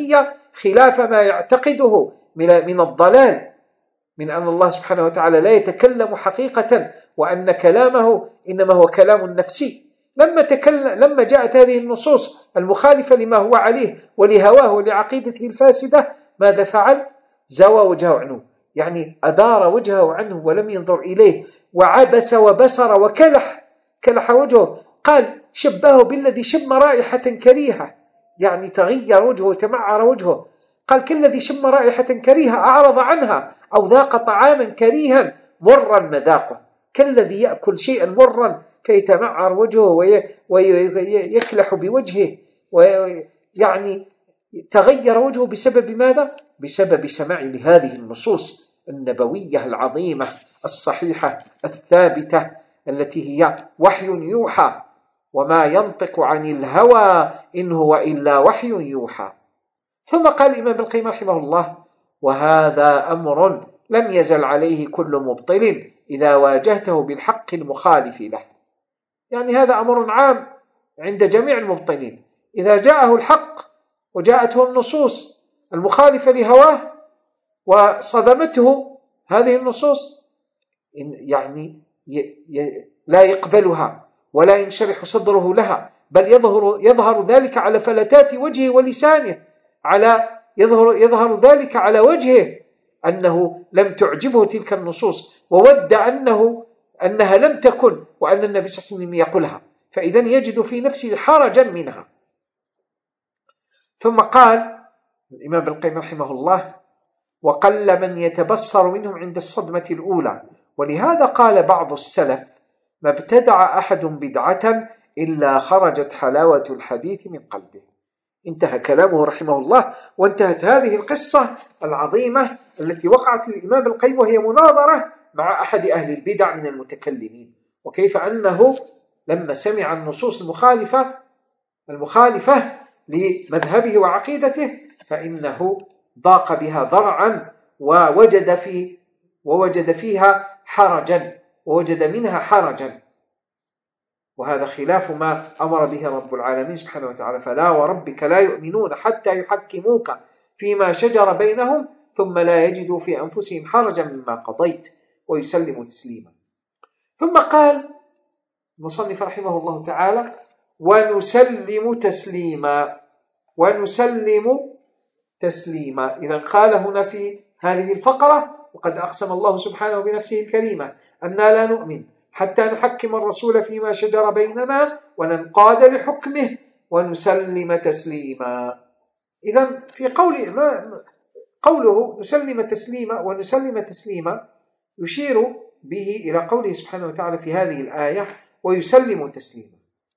خلاف ما يعتقده من الضلال، من أن الله سبحانه وتعالى لا يتكلم حقيقة، وأن كلامه إنما هو كلام نفسي. لما جاءت هذه النصوص المخالفة لما هو عليه ولهواه ولعقيدته الفاسدة، ماذا فعل؟ زوى وجهه عنه، يعني أدار وجهه عنه ولم ينظر إليه، وعبس وبصر كلح وجهه. قال شبهه بالذي شم رائحة كريهة، يعني تغير وجهه وتمعر وجهه. قال كالذي شم رائحة كريهة أعرض عنها، أو ذاق طعاما كريها مرا مذاقه، كالذي يأكل شيئا مرا فيتمعر وجهه ويكلح بوجهه، يعني تغير وجهه بسبب ماذا؟ بسبب سماع لهذه النصوص النبوية العظيمة الصحيحة الثابتة، التي هي وحي يوحى، وما ينطق عن الهوى إن هو إلا وحي يوحى. ثم قال الإمام ابن القيم رحمه الله: وهذا أمر لم يزل عليه كل مبطل إذا واجهته بالحق المخالف له. يعني هذا أمر عام عند جميع المبطلين، إذا جاءه الحق وجاءته النصوص المخالفة لهواه وصدمته هذه النصوص، يعني لا يقبلها ولا ينشرح صدره لها، بل يظهر ذلك على فلتات وجهه ولسانه، يظهر ذلك على وجهه أنه لم تعجبه تلك النصوص، وود أنها لم تكن، وأن النبي صلى الله عليه وسلم يقولها، فإذا يجد في نفسه حرجا منها. ثم قال الإمام ابن القيم رحمه الله: وقل من يتبصر منهم عند الصدمة الأولى، ولهذا قال بعض السلف: ما ابتدع أحد بدعة إلا خرجت حلاوة الحديث من قلبه. انتهى كلامه رحمه الله، وانتهت هذه القصة العظيمة التي وقعت للإمام ابن القيم، وهي مناظرة مع أحد أهل البدع من المتكلمين، وكيف أنه لما سمع النصوص المخالفة لمذهبه وعقيدته فإنه ضاق بها ضرعا، ووجد فيها حرجا، ووجد منها حرجا، وهذا خلاف ما أمر به رب العالمين سبحانه وتعالى: فلا وربك لا يؤمنون حتى يحكموك فيما شجر بينهم ثم لا يجدوا في أنفسهم حرجا مما قضيت ويسلموا تسليما. ثم قال المصنف رحمه الله تعالى: ونسلم تسليما. إذا قال هنا في هذه الفقرة: وقد أقسم الله سبحانه بنفسه الكريمة أننا لا نؤمن حتى نحكم الرسول فيما شجر بيننا وننقاد لحكمه ونسلم تسليما. إذا في قوله نسلم تسليما ونسلم تسليما يشير به إلى قوله سبحانه وتعالى في هذه الآية: ويسلم تسليما.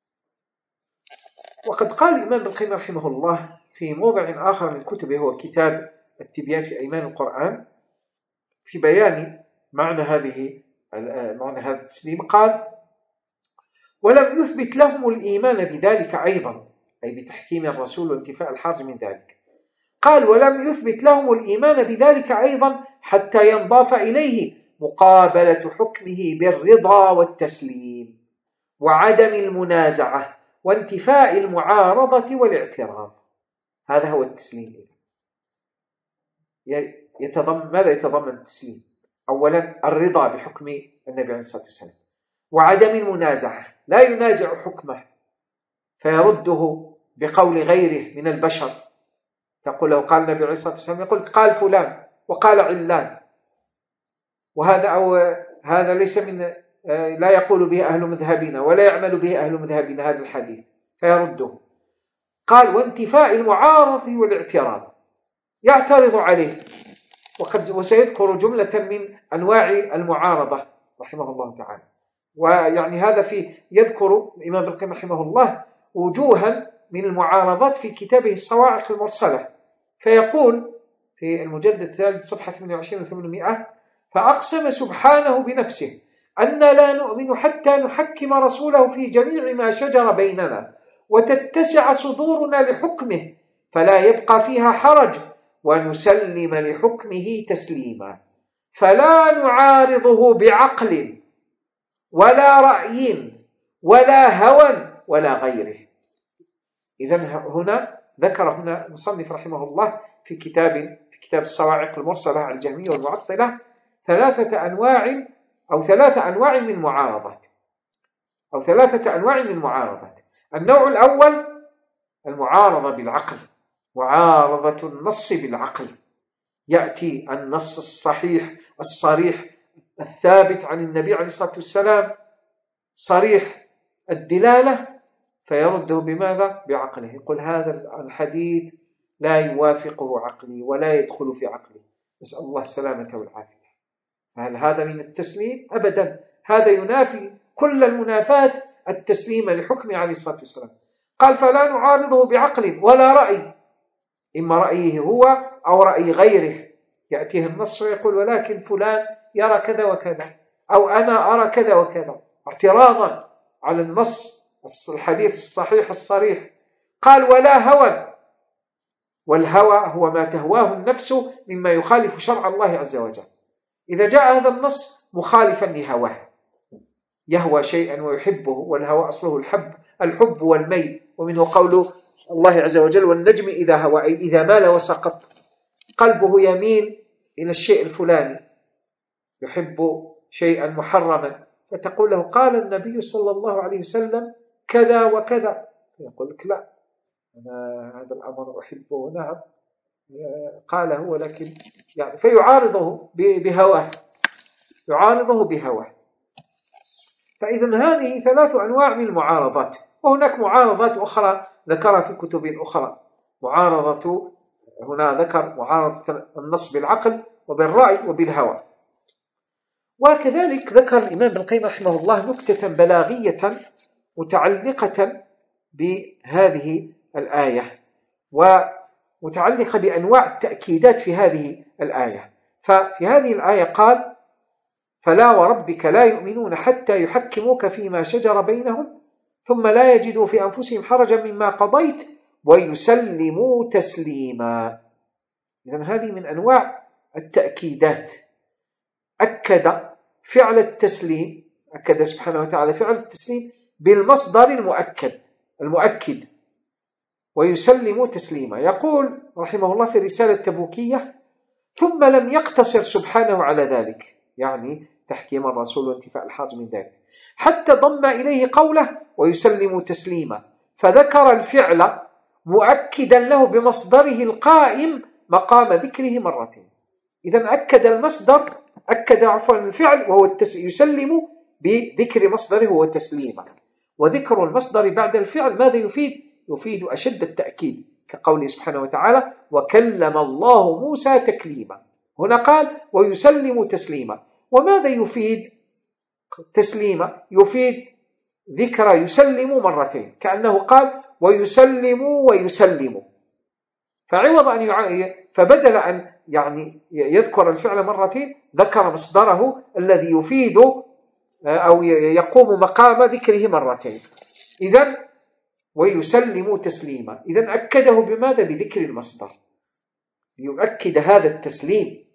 وقد قال الإمام ابن القيم رحمه الله في موضع آخر من كتبه، هو كتاب التبيان في أيمان القرآن، في بيان معنى هذا التسليم، قال: ولم يثبت لهم الإيمان بذلك أيضا، أي بتحكيم الرسول وانتفاء الحرج من ذلك. قال: ولم يثبت لهم الإيمان بذلك أيضا حتى ينضاف إليه مقابلة حكمه بالرضا والتسليم وعدم المنازعة وانتفاء المعارضة والاعتراض. هذا هو التسليم. ماذا يتضمن التسليم؟ أولا الرضا بحكم النبي عليه الصلاة والسلام، وعدم المنازعة، لا ينازع حكمه فيرده بقول غيره من البشر. تقول له قال النبي عليه الصلاة والسلام، يقول قال فلان وقال علان، هذا ليس من لا يقول به أهل مذهبنا ولا يعمل به أهل مذهبنا هذا الحديث، فيرده. قال: وانتفاء المعارض والاعتراض، يعترض عليه، وسيذكر جملة من أنواع المعارضة رحمه الله تعالى. ويعني هذا يذكر الإمام ابن القيم رحمه الله وجوها من المعارضات في كتابه الصواعق المرسلة، فيقول في المجلد الثالث صفحة 28 و800: فأقسم سبحانه بنفسه أن لا نؤمن حتى نحكم رسوله في جميع ما شجر بيننا وتتسع صدورنا لحكمه فلا يبقى فيها حرج، ونسلم لحكمه تسليما، فلا نعارضه بعقل ولا رأي ولا هوى ولا غيره. إذن هنا ذكر المصنف رحمه الله في كتاب الصواعق المرسلة على الجهمية والمعطلة 3 أنواع أو 3 أنواع من معارضات، النوع الأول المعارضة بالعقل، معارضة النص بالعقل. يأتي النص الصحيح الصريح الثابت عن النبي عليه الصلاة والسلام صريح الدلالة، فيرده بماذا؟ بعقله. يقول هذا الحديث لا يوافقه عقلي ولا يدخل في عقلي، نسأل الله السلامة والعافية. هل هذا من التسليم؟ أبدا، هذا ينافي كل المنافاة التسليم لحكم عليه الصلاة والسلام. قال فلا نعارضه بعقل ولا رأي، إما رأيه هو أو رأي غيره. يأتيه النص ويقول ولكن فلان يرى كذا وكذا، أو أنا أرى كذا وكذا، اعتراضا على النص الحديث الصحيح الصريح. قال ولا هوى، والهوى هو ما تهواه النفس مما يخالف شرع الله عز وجل. إذا جاء هذا النص مخالفا لهواه، يهوى شيئا ويحبه، والهوى أصله الحب والميل، ومنه قول الله عز وجل والنجم إذا هوى، أي إذا مال وسقط. قلبه يميل إلى الشيء الفلاني، يحب شيئا محرما، فتقول له قال النبي صلى الله عليه وسلم كذا وكذا، يقول لك لا، أنا هذا الأمر أحبه، نعم قال هو، لكن يعني فيعارضه بهواه، فإذا هذه 3 أنواع من المعارضات. وهناك معارضات أخرى ذكرها في كتب أخرى، هنا ذكر معارضة النص بالعقل وبالرأي وبالهوى. وكذلك ذكر الإمام ابن القيم رحمه الله نكتة بلاغية متعلقة بهذه الآية، ومتعلقة بأنواع التأكيدات في هذه الآية. ففي هذه الآية قال فلا وربك لا يؤمنون حتى يحكموك فيما شجر بينهم ثم لا يجدوا في أنفسهم حرجا مما قضيت ويسلموا تسليما. إذن هذه من أنواع التأكيدات. أكد فعل التسليم، أكد سبحانه وتعالى فعل التسليم بالمصدر المؤكد ويسلموا تسليما. يقول رحمه الله في رسالة تبوكية ثم لم يقتصر سبحانه على ذلك، يعني تحكيم الرسول وانتفاء الحرج من ذلك، حتى ضم إليه قوله ويسلموا تسليما، فذكر الفعل مؤكدا له بمصدره القائم مقام ذكره مرتين. إذن أكد المصدر، أكد عفوا الفعل وهو يسلم بذكر مصدره هو تسليما. وذكر المصدر بعد الفعل ماذا يفيد؟ يفيد أشد التأكيد، كقوله سبحانه وتعالى وكلم الله موسى تكليما. هنا قال ويسلم تسليما. وماذا يفيد تسليما؟ يفيد ذكر يسلم مرتين، كأنه قال ويسلم، فعوض فبدل أن يعني يذكر الفعل مرتين ذكر مصدره الذي يفيد أو يقوم مقام ذكره مرتين. إذن ويسلم تسليما، إذن أكده بماذا؟ بذكر المصدر، يؤكد هذا التسليم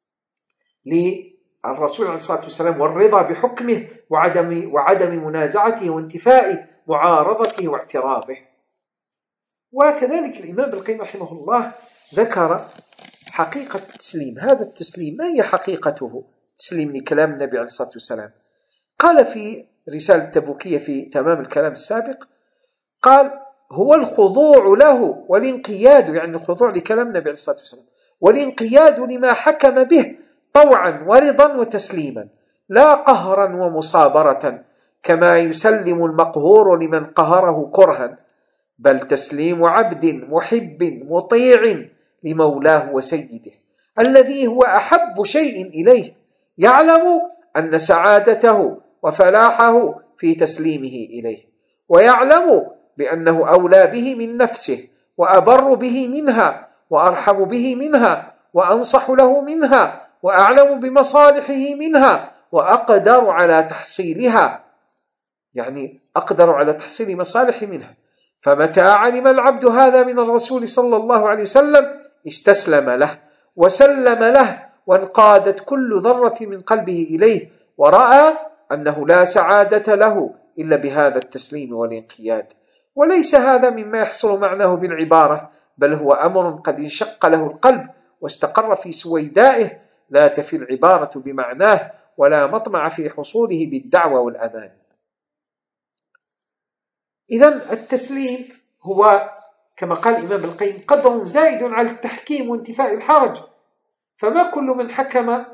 للرسول عليه الصلاة والسلام والرضا بحكمه وعدم منازعته وانتفاء معارضته واعتراضه. وكذلك الإمام ابن القيم رحمه الله ذكر حقيقة التسليم. هذا التسليم ما هي حقيقته؟ تسليم لكلام النبي عليه الصلاة والسلام. قال في رسالة تبوكية في تمام الكلام السابق، قال هو الخضوع له والانقياد، يعني الخضوع لكلام النبي عليه الصلاة والسلام والانقياد لما حكم به طوعا ورضا وتسليما، لا قهرا ومصابرة كما يسلم المقهور لمن قهره كرها، بل تسليم عبد محب مطيع لمولاه وسيده الذي هو أحب شيء إليه، يعلم أن سعادته وفلاحه في تسليمه إليه، ويعلم بأنه أولى به من نفسه وأبر به منها وأرحم به منها وأنصح له منها وأعلم بمصالحه منها وأقدر على تحصيلها، يعني أقدر على تحصيل مصالح منها. فمتى علم العبد هذا من الرسول صلى الله عليه وسلم استسلم له وسلم له وانقادت كل ذرة من قلبه إليه، ورأى أنه لا سعادة له إلا بهذا التسليم والانقياد. وليس هذا مما يحصل معناه بالعبارة بل هو أمر قد انشق له القلب واستقر في سويدائه، لا تفي العبارة بمعناه ولا مطمع في حصوله بالدعوة والأمان. إذن التسليم هو كما قال الإمام ابن القيم قدر زائد على التحكيم وانتفاء الحرج، فما كل من حكم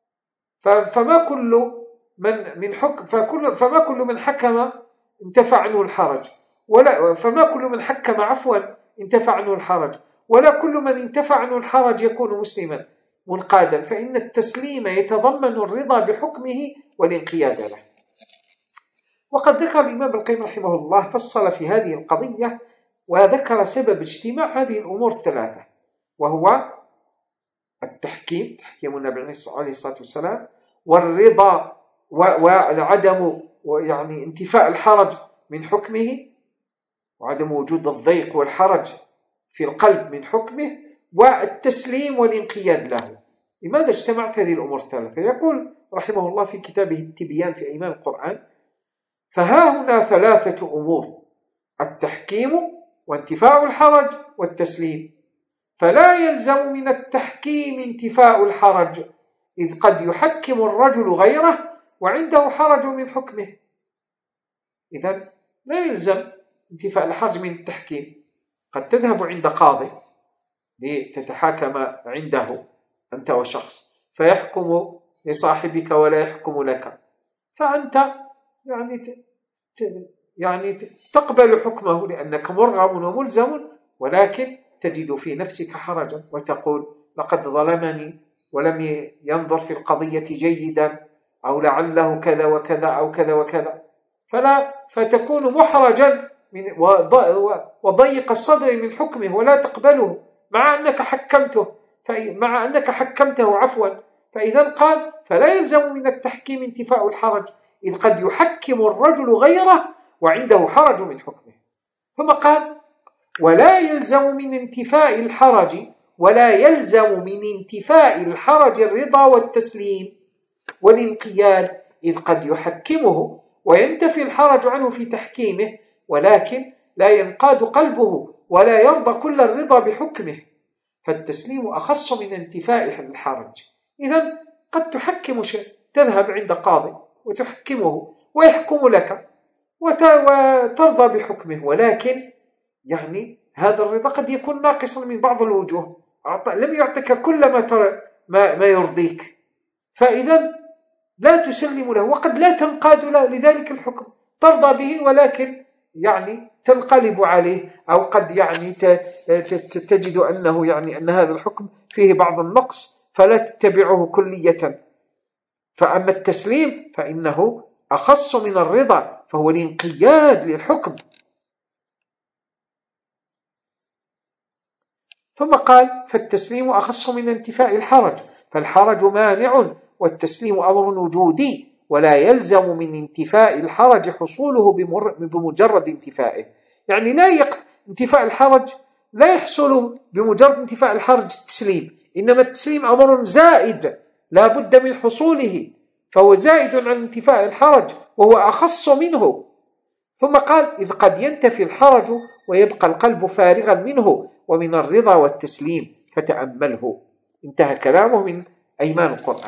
انتفع عنه الحرج، فما كل من حكم انتفع عنه الحرج، ولا كل من انتفع عنه الحرج يكون مسلما منقادا، فإن التسليم يتضمن الرضا بحكمه والانقياد له. وقد ذكر الإمام ابن القيم رحمه الله فصل في هذه القضية وذكر سبب اجتماع هذه الأمور الثلاثة، وهو التحكيم النبي عليه الصلاة والسلام، والرضا والعدم يعني انتفاء الحرج من حكمه، وعدم وجود الضيق والحرج في القلب من حكمه، والتسليم والانقياد له. لماذا اجتمعت هذه الأمور الثلاثة؟ يقول رحمه الله في كتابه التبيان في أيمان القرآن: فها هنا ثلاثة أمور: التحكيم وانتفاء الحرج والتسليم، فلا يلزم من التحكيم انتفاء الحرج، إذ قد يحكم الرجل غيره وعنده حرج من حكمه. إذن لا يلزم انتفاء الحرج من التحكيم. قد تذهب عند قاضي لتتحاكم عنده أنت وشخص فيحكم لصاحبك ولا يحكم لك، فأنت يعني تقبل حكمه لأنك مرغم وملزم، ولكن تجد في نفسك حرجا وتقول لقد ظلمني ولم ينظر في القضية جيدا، أو لعله كذا وكذا أو كذا وكذا، فتكون محرجا وضيق الصدر من حكمه ولا تقبله مع أنك حكمته عفوا. فإذا قال: فلا يلزم من التحكيم انتفاء الحرج، إذ قد يحكم الرجل غيره وعنده حرج من حكمه. ثم قال: ولا يلزم من انتفاء الحرج الرضا والتسليم والانقياد، إذ قد يحكمه وينتفي الحرج عنه في تحكيمه، ولكن لا ينقاد قلبه ولا يرضى كل الرضا بحكمه، فالتسليم أخص من انتفاء الحرج. إذن قد تحكم شيء، تذهب عند قاضي وتحكمه ويحكم لك وترضى بحكمه، ولكن هذا الرضا قد يكون ناقصا من بعض الوجوه، لم يعطيك كل ما يرضيك، فإذا لا تسلم له، وقد لا تنقاد له لذلك الحكم، ترضى به ولكن تنقلب عليه، أو قد تجد أنه أن هذا الحكم فيه بعض النقص فلا تتبعه كلية. فأما التسليم فإنه أخص من الرضا، فهو الانقياد للحكم. ثم قال: فالتسليم أخص من انتفاء الحرج، فالحرج مانع والتسليم أمر وجودي، ولا يلزم من انتفاء الحرج حصوله بمجرد انتفائه. انتفاء الحرج لا يحصل بمجرد انتفاء الحرج التسليم، إنما التسليم أمر زائد لا بد من حصوله، فهو زائد عن انتفاء الحرج وهو أخص منه. ثم قال: إذ قد ينتفي الحرج ويبقى القلب فارغا منه ومن الرضا والتسليم، فتأمله. انتهى كلامه من أيمان القرآن.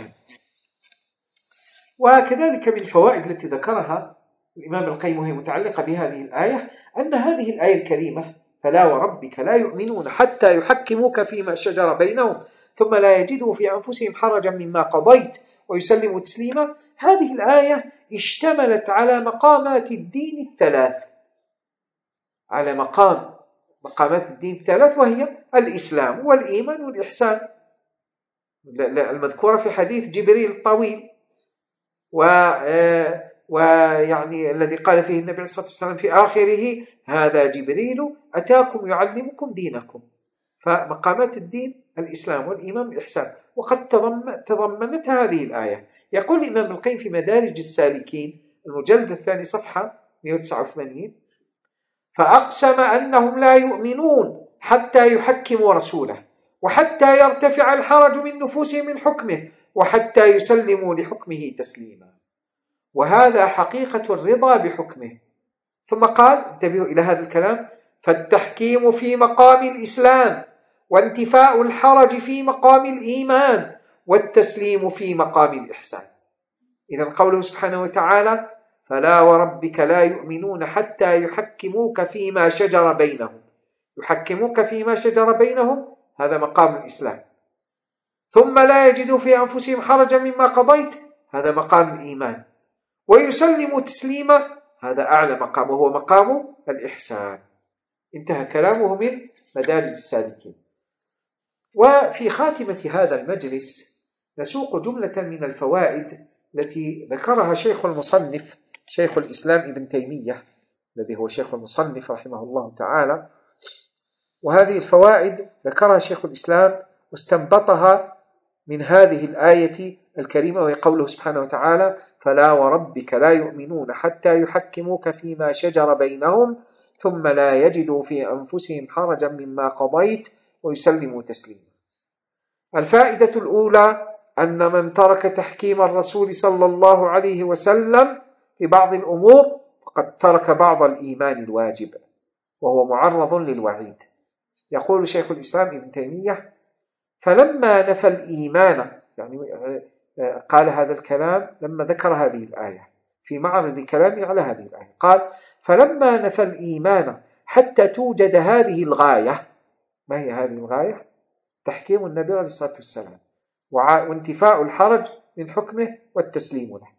وكذلك من الفوائد التي ذكرها الإمام القيم وهي متعلقة بهذه الآية، أن هذه الآية الكريمة: فلا وربك لا يؤمنون حتى يحكموك فيما شجر بينهم ثم لا يجدوا في أنفسهم حرجا مما قضيت ويسلموا تسليما، هذه الآية اشتملت على مقامات الدين الثلاث، على مقامات الدين الثلاث، وهي الإسلام والإيمان والإحسان، المذكورة في حديث جبريل الطويل، الذي قال فيه النبي عليه الصلاة والسلام في آخره: هذا جبريل أتاكم يعلمكم دينكم. فمقامات الدين الإسلام والإيمان والإحسان، وقد تضمنتها هذه الآية. يقول الإمام القيم في مدارج السالكين المجلد الثاني صفحة 189: فأقسم أنهم لا يؤمنون حتى يحكموا رسوله، وحتى يرتفع الحرج من نفوسهم من حكمه، وحتى يسلموا لحكمه تسليما، وهذا حقيقة الرضا بحكمه. ثم قال: انتبهوا إلى هذا الكلام: فالتحكيم في مقام الإسلام، وانتفاء الحرج في مقام الإيمان، والتسليم في مقام الإحسان. إذا قوله سبحانه وتعالى: فلا وربك لا يؤمنون حتى يحكموك فيما شجر بينهم. يحكموك فيما شجر بينهم، هذا مقام الإسلام. ثم لا يجدوا في أنفسهم حرجا مما قضيت، هذا مقام الإيمان. ويسلموا تسليما، هذا أعلى مقام، وهو مقام الإحسان. انتهى كلامه من مدارج السالكين. وفي خاتمة هذا المجلس نسوق جملة من الفوائد التي ذكرها شيخ المصنف شيخ الإسلام ابن تيمية، الذي هو شيخ المصنف رحمه الله تعالى. وهذه الفوائد ذكرها شيخ الإسلام واستنبطها من هذه الآية الكريمة، وهي قوله سبحانه وتعالى: فلا وربك لا يؤمنون حتى يحكموك فيما شجر بينهم ثم لا يجدوا في أنفسهم حرجا مما قضيت ويسلموا تسليما. الفائدة الأولى أن من ترك تحكيم الرسول صلى الله عليه وسلم في بعض الأمور فقد ترك بعض الإيمان الواجب، وهو معرض للوعيد. يقول شيخ الإسلام ابن تيمية: فلما نفى الإيمان، يعني قال هذا الكلام لما ذكر هذه الآية في معرض كلامه على هذه الآية، قال: فلما نفى الإيمان حتى توجد هذه الغاية. ما هي هذه الغاية؟ تحكيم النبي عليه الصلاة والسلام وانتفاء الحرج من حكمه والتسليم له.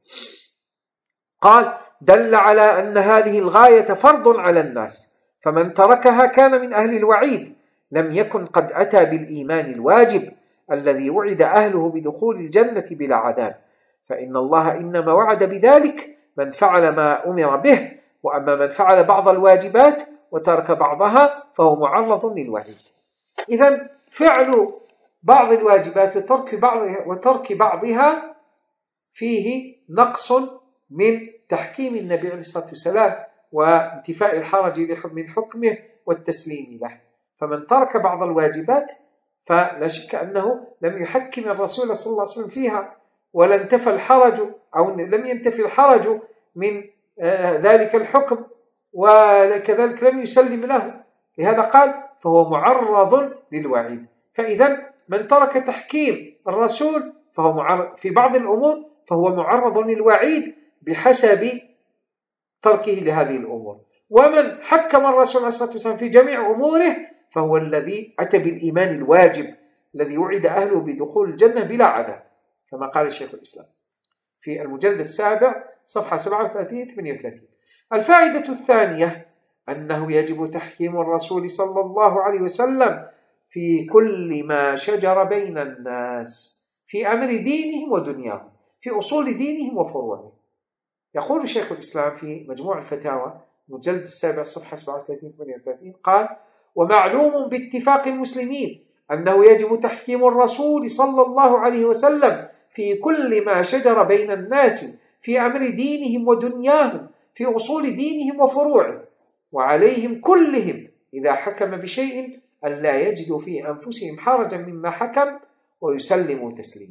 قال: دل على أن هذه الغاية فرض على الناس، فمن تركها كان من أهل الوعيد، لم يكن قد أتى بالإيمان الواجب الذي وعد أهله بدخول الجنة بلا عذاب، فإن الله إنما وعد بذلك من فعل ما أمر به، وأما من فعل بعض الواجبات وترك بعضها فهو معرض للوعيد. إذن فعل بعض الواجبات وترك بعضها فيه نقص من تحكيم النبي عليه الصلاة والسلام وانتفاء الحرج من حكمه والتسليم له. فمن ترك بعض الواجبات فلا شك أنه لم يحكم الرسول صلى الله عليه وسلم فيها، ولا انتفى الحرج أو لم ينتفي الحرج من ذلك الحكم، وكذلك لم يسلم له. لهذا قال: فهو معرض للوعيد. فإذا من ترك تحكيم الرسول فهو معرض في بعض الأمور فهو معرض للوعيد بحسب تركه لهذه الأمور. ومن حكم الرسول عليه الصلاة والسلام في جميع أموره فهو الذي أتى بالإيمان الواجب الذي وعد أهله بدخول الجنة بلا عذاب، كما قال الشيخ الإسلام في المجلد 7 صفحة 37-38. الفائدة الثانية أنه يجب تحكيم الرسول صلى الله عليه وسلم في كل ما شجر بين الناس في أمر دينهم ودنياهم، في أصول دينهم وفروعهم. يقول شيخ الإسلام في مجموع الفتاوى مجلد 7 صفحة 37-38 قال: ومعلوم باتفاق المسلمين أنه يجب تحكيم الرسول صلى الله عليه وسلم في كل ما شجر بين الناس في أمر دينهم ودنياهم في أصول دينهم وفروعهم، وعليهم كلهم إذا حكم بشيء أن لا يجدوا في أنفسهم حرجا مما حكم ويسلموا تسليما.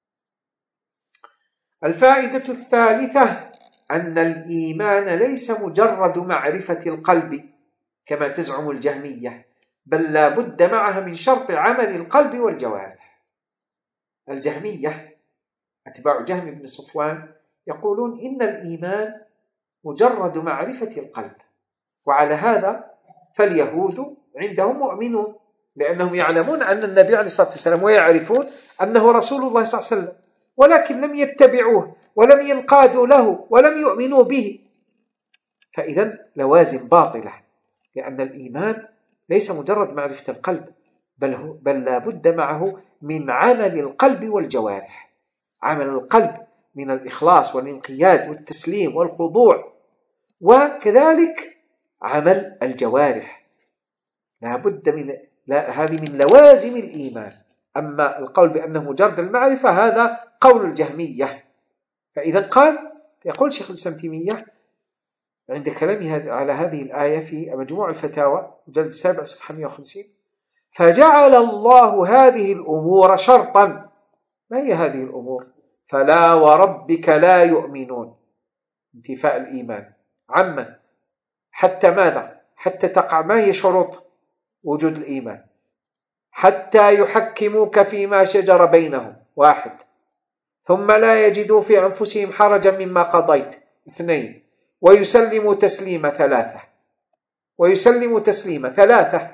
الفائدة الثالثة أن الإيمان ليس مجرد معرفة القلب كما تزعم الجهمية، بل لا بد معها من شرط عمل القلب والجوارح. الجهمية أتباع جهم بن صفوان يقولون إن الإيمان مجرد معرفة القلب، وعلى هذا فاليهود عندهم مؤمنون لأنهم يعلمون أن النبي عليه الصلاة والسلام ويعرفون أنه رسول الله صلى الله عليه وسلم، ولكن لم يتبعوه ولم ينقادوا له ولم يؤمنوا به، فإذا لوازم باطلة، لأن الإيمان ليس مجرد معرفة القلب بل لا بد معه من عمل القلب والجوارح. عمل القلب من الإخلاص والانقياد والتسليم والخضوع، وكذلك عمل الجوارح لا بد هذه من لوازم الإيمان. أما القول بأنه مجرد المعرفة هذا قول الجهمية. فإذا يقول شيخ الإسلام تيمية عند كلامه على هذه الآية في مجموع الفتاوى مجلد 7 صفحة 150: فجعل الله هذه الأمور شرطا. ما هي هذه الأمور؟ فلا وربك لا يؤمنون، انتفاء الإيمان عمن حتى ماذا؟ حتى تقع. ما هي شروط وجود الإيمان؟ حتى يحكموك فيما شجر بينهم 1، ثم لا يجدوا في أنفسهم حرجا مما قضيت 2، ويسلموا تسليما 3. ويسلموا تسليما 3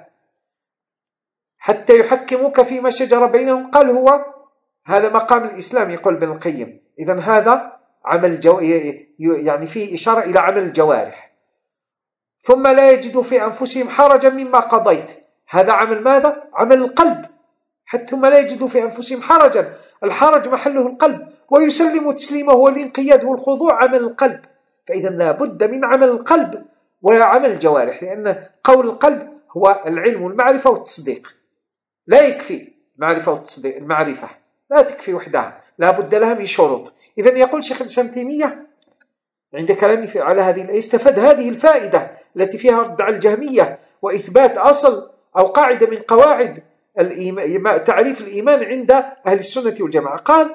حتى يحكموك فيما شجر بينهم. قال هذا مقام الإسلام، يقول ابن القيم. إذن هذا عمل يعني فيه إشارة إلى عمل الجوارح. ثم لا يجدوا في أنفسهم حرجا مما قضيت، هذا عمل ماذا؟ عمل القلب. حتى ثم لا يجدوا في أنفسهم حرجا، الحرج محله القلب. ويسلموا تسليمه هو الانقياد والخضوع، عمل القلب. فإذا لا بد من عمل القلب وعمل الجوارح، لأن قول القلب هو العلم والمعرفة والتصديق. لا يكفي المعرفة والتصديق، المعرفة لا تكفي وحدها، لا بد لها من شروط. إذن يقول شيخ الإسلام تيمية عند كلامه على هذه الآية استفاد هذه الفائدة التي فيها رد على الجهمية وإثبات أصل أو قاعدة من قواعد تعريف الإيمان عند أهل السنة والجماعة. قال: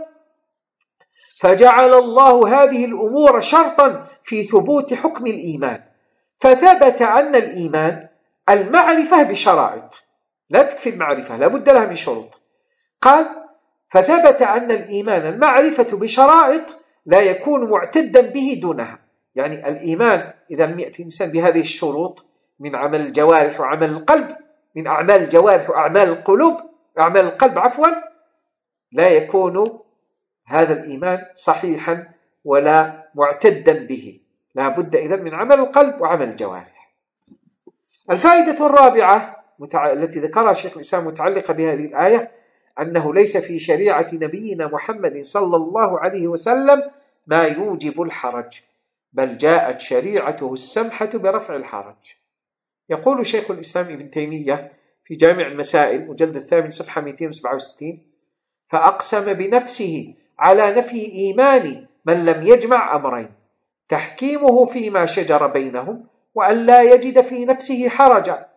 فجعل الله هذه الأمور شرطا في ثبوت حكم الإيمان، فثبت أن الإيمان المعرفة بشرائط، لا تكفي المعرفة، لا بد لها من شروط. قال: فثبت أن الإيمان المعرفة بشرائط لا يكون معتدا به دونها. يعني الإيمان إذا لم يأتي الإنسان بهذه الشروط من عمل الجوارح وعمل القلب، من أعمال الجوارح وأعمال القلوب، أعمال القلب عفوا، لا يكون هذا الإيمان صحيحا ولا معتدا به. لا بد إذن من عمل القلب وعمل الجوارح. الفائدة الرابعة التي ذكرها شيخ الإسلام متعلقة بهذه الآية أنه ليس في شريعة نبينا محمد صلى الله عليه وسلم ما يوجب الحرج، بل جاءت شريعته السمحة برفع الحرج. يقول شيخ الإسلام ابن تيمية في جامع المسائل مجلد 8 صفحة 267: فأقسم بنفسه على نفي إيمان من لم يجمع أمرين: تحكيمه فيما شجر بينهم، وأن لا يجد في نفسه حرجا.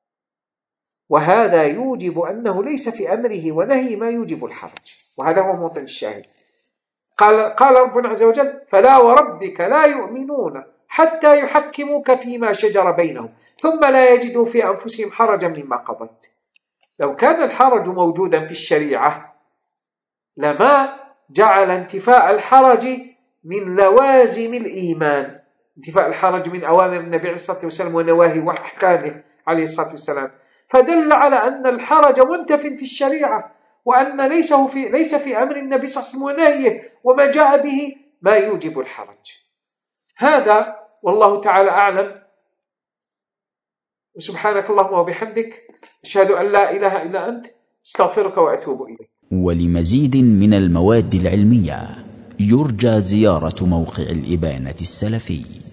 وهذا يوجب أنه ليس في أمره ونهي ما يوجب الحرج. وهذا هو موطن الشاهد. قال ربنا عز وجل: فلا وربك لا يؤمنون حتى يحكموك فيما شجر بينهم ثم لا يجدوا في أنفسهم حرجا مما قضيت. لو كان الحرج موجودا في الشريعة لما جعل انتفاء الحرج من لوازم الإيمان، انتفاء الحرج من أوامر النبي عليه الصلاة والسلام ونواهي وأحكامه عليه الصلاة والسلام، فدل على أن الحرج منتف في الشريعة، وأن ليس في أمر النبي صلى الله عليه وسلم ونهيه وما جاء به ما يوجب الحرج. هذا والله تعالى أعلم. وسبحانك اللهم وبحمدك، أشهد أن لا إله إلا أنت، استغفرك وأتوب إليك. ولمزيد من المواد العلمية يرجى زيارة موقع الإبانة السلفي.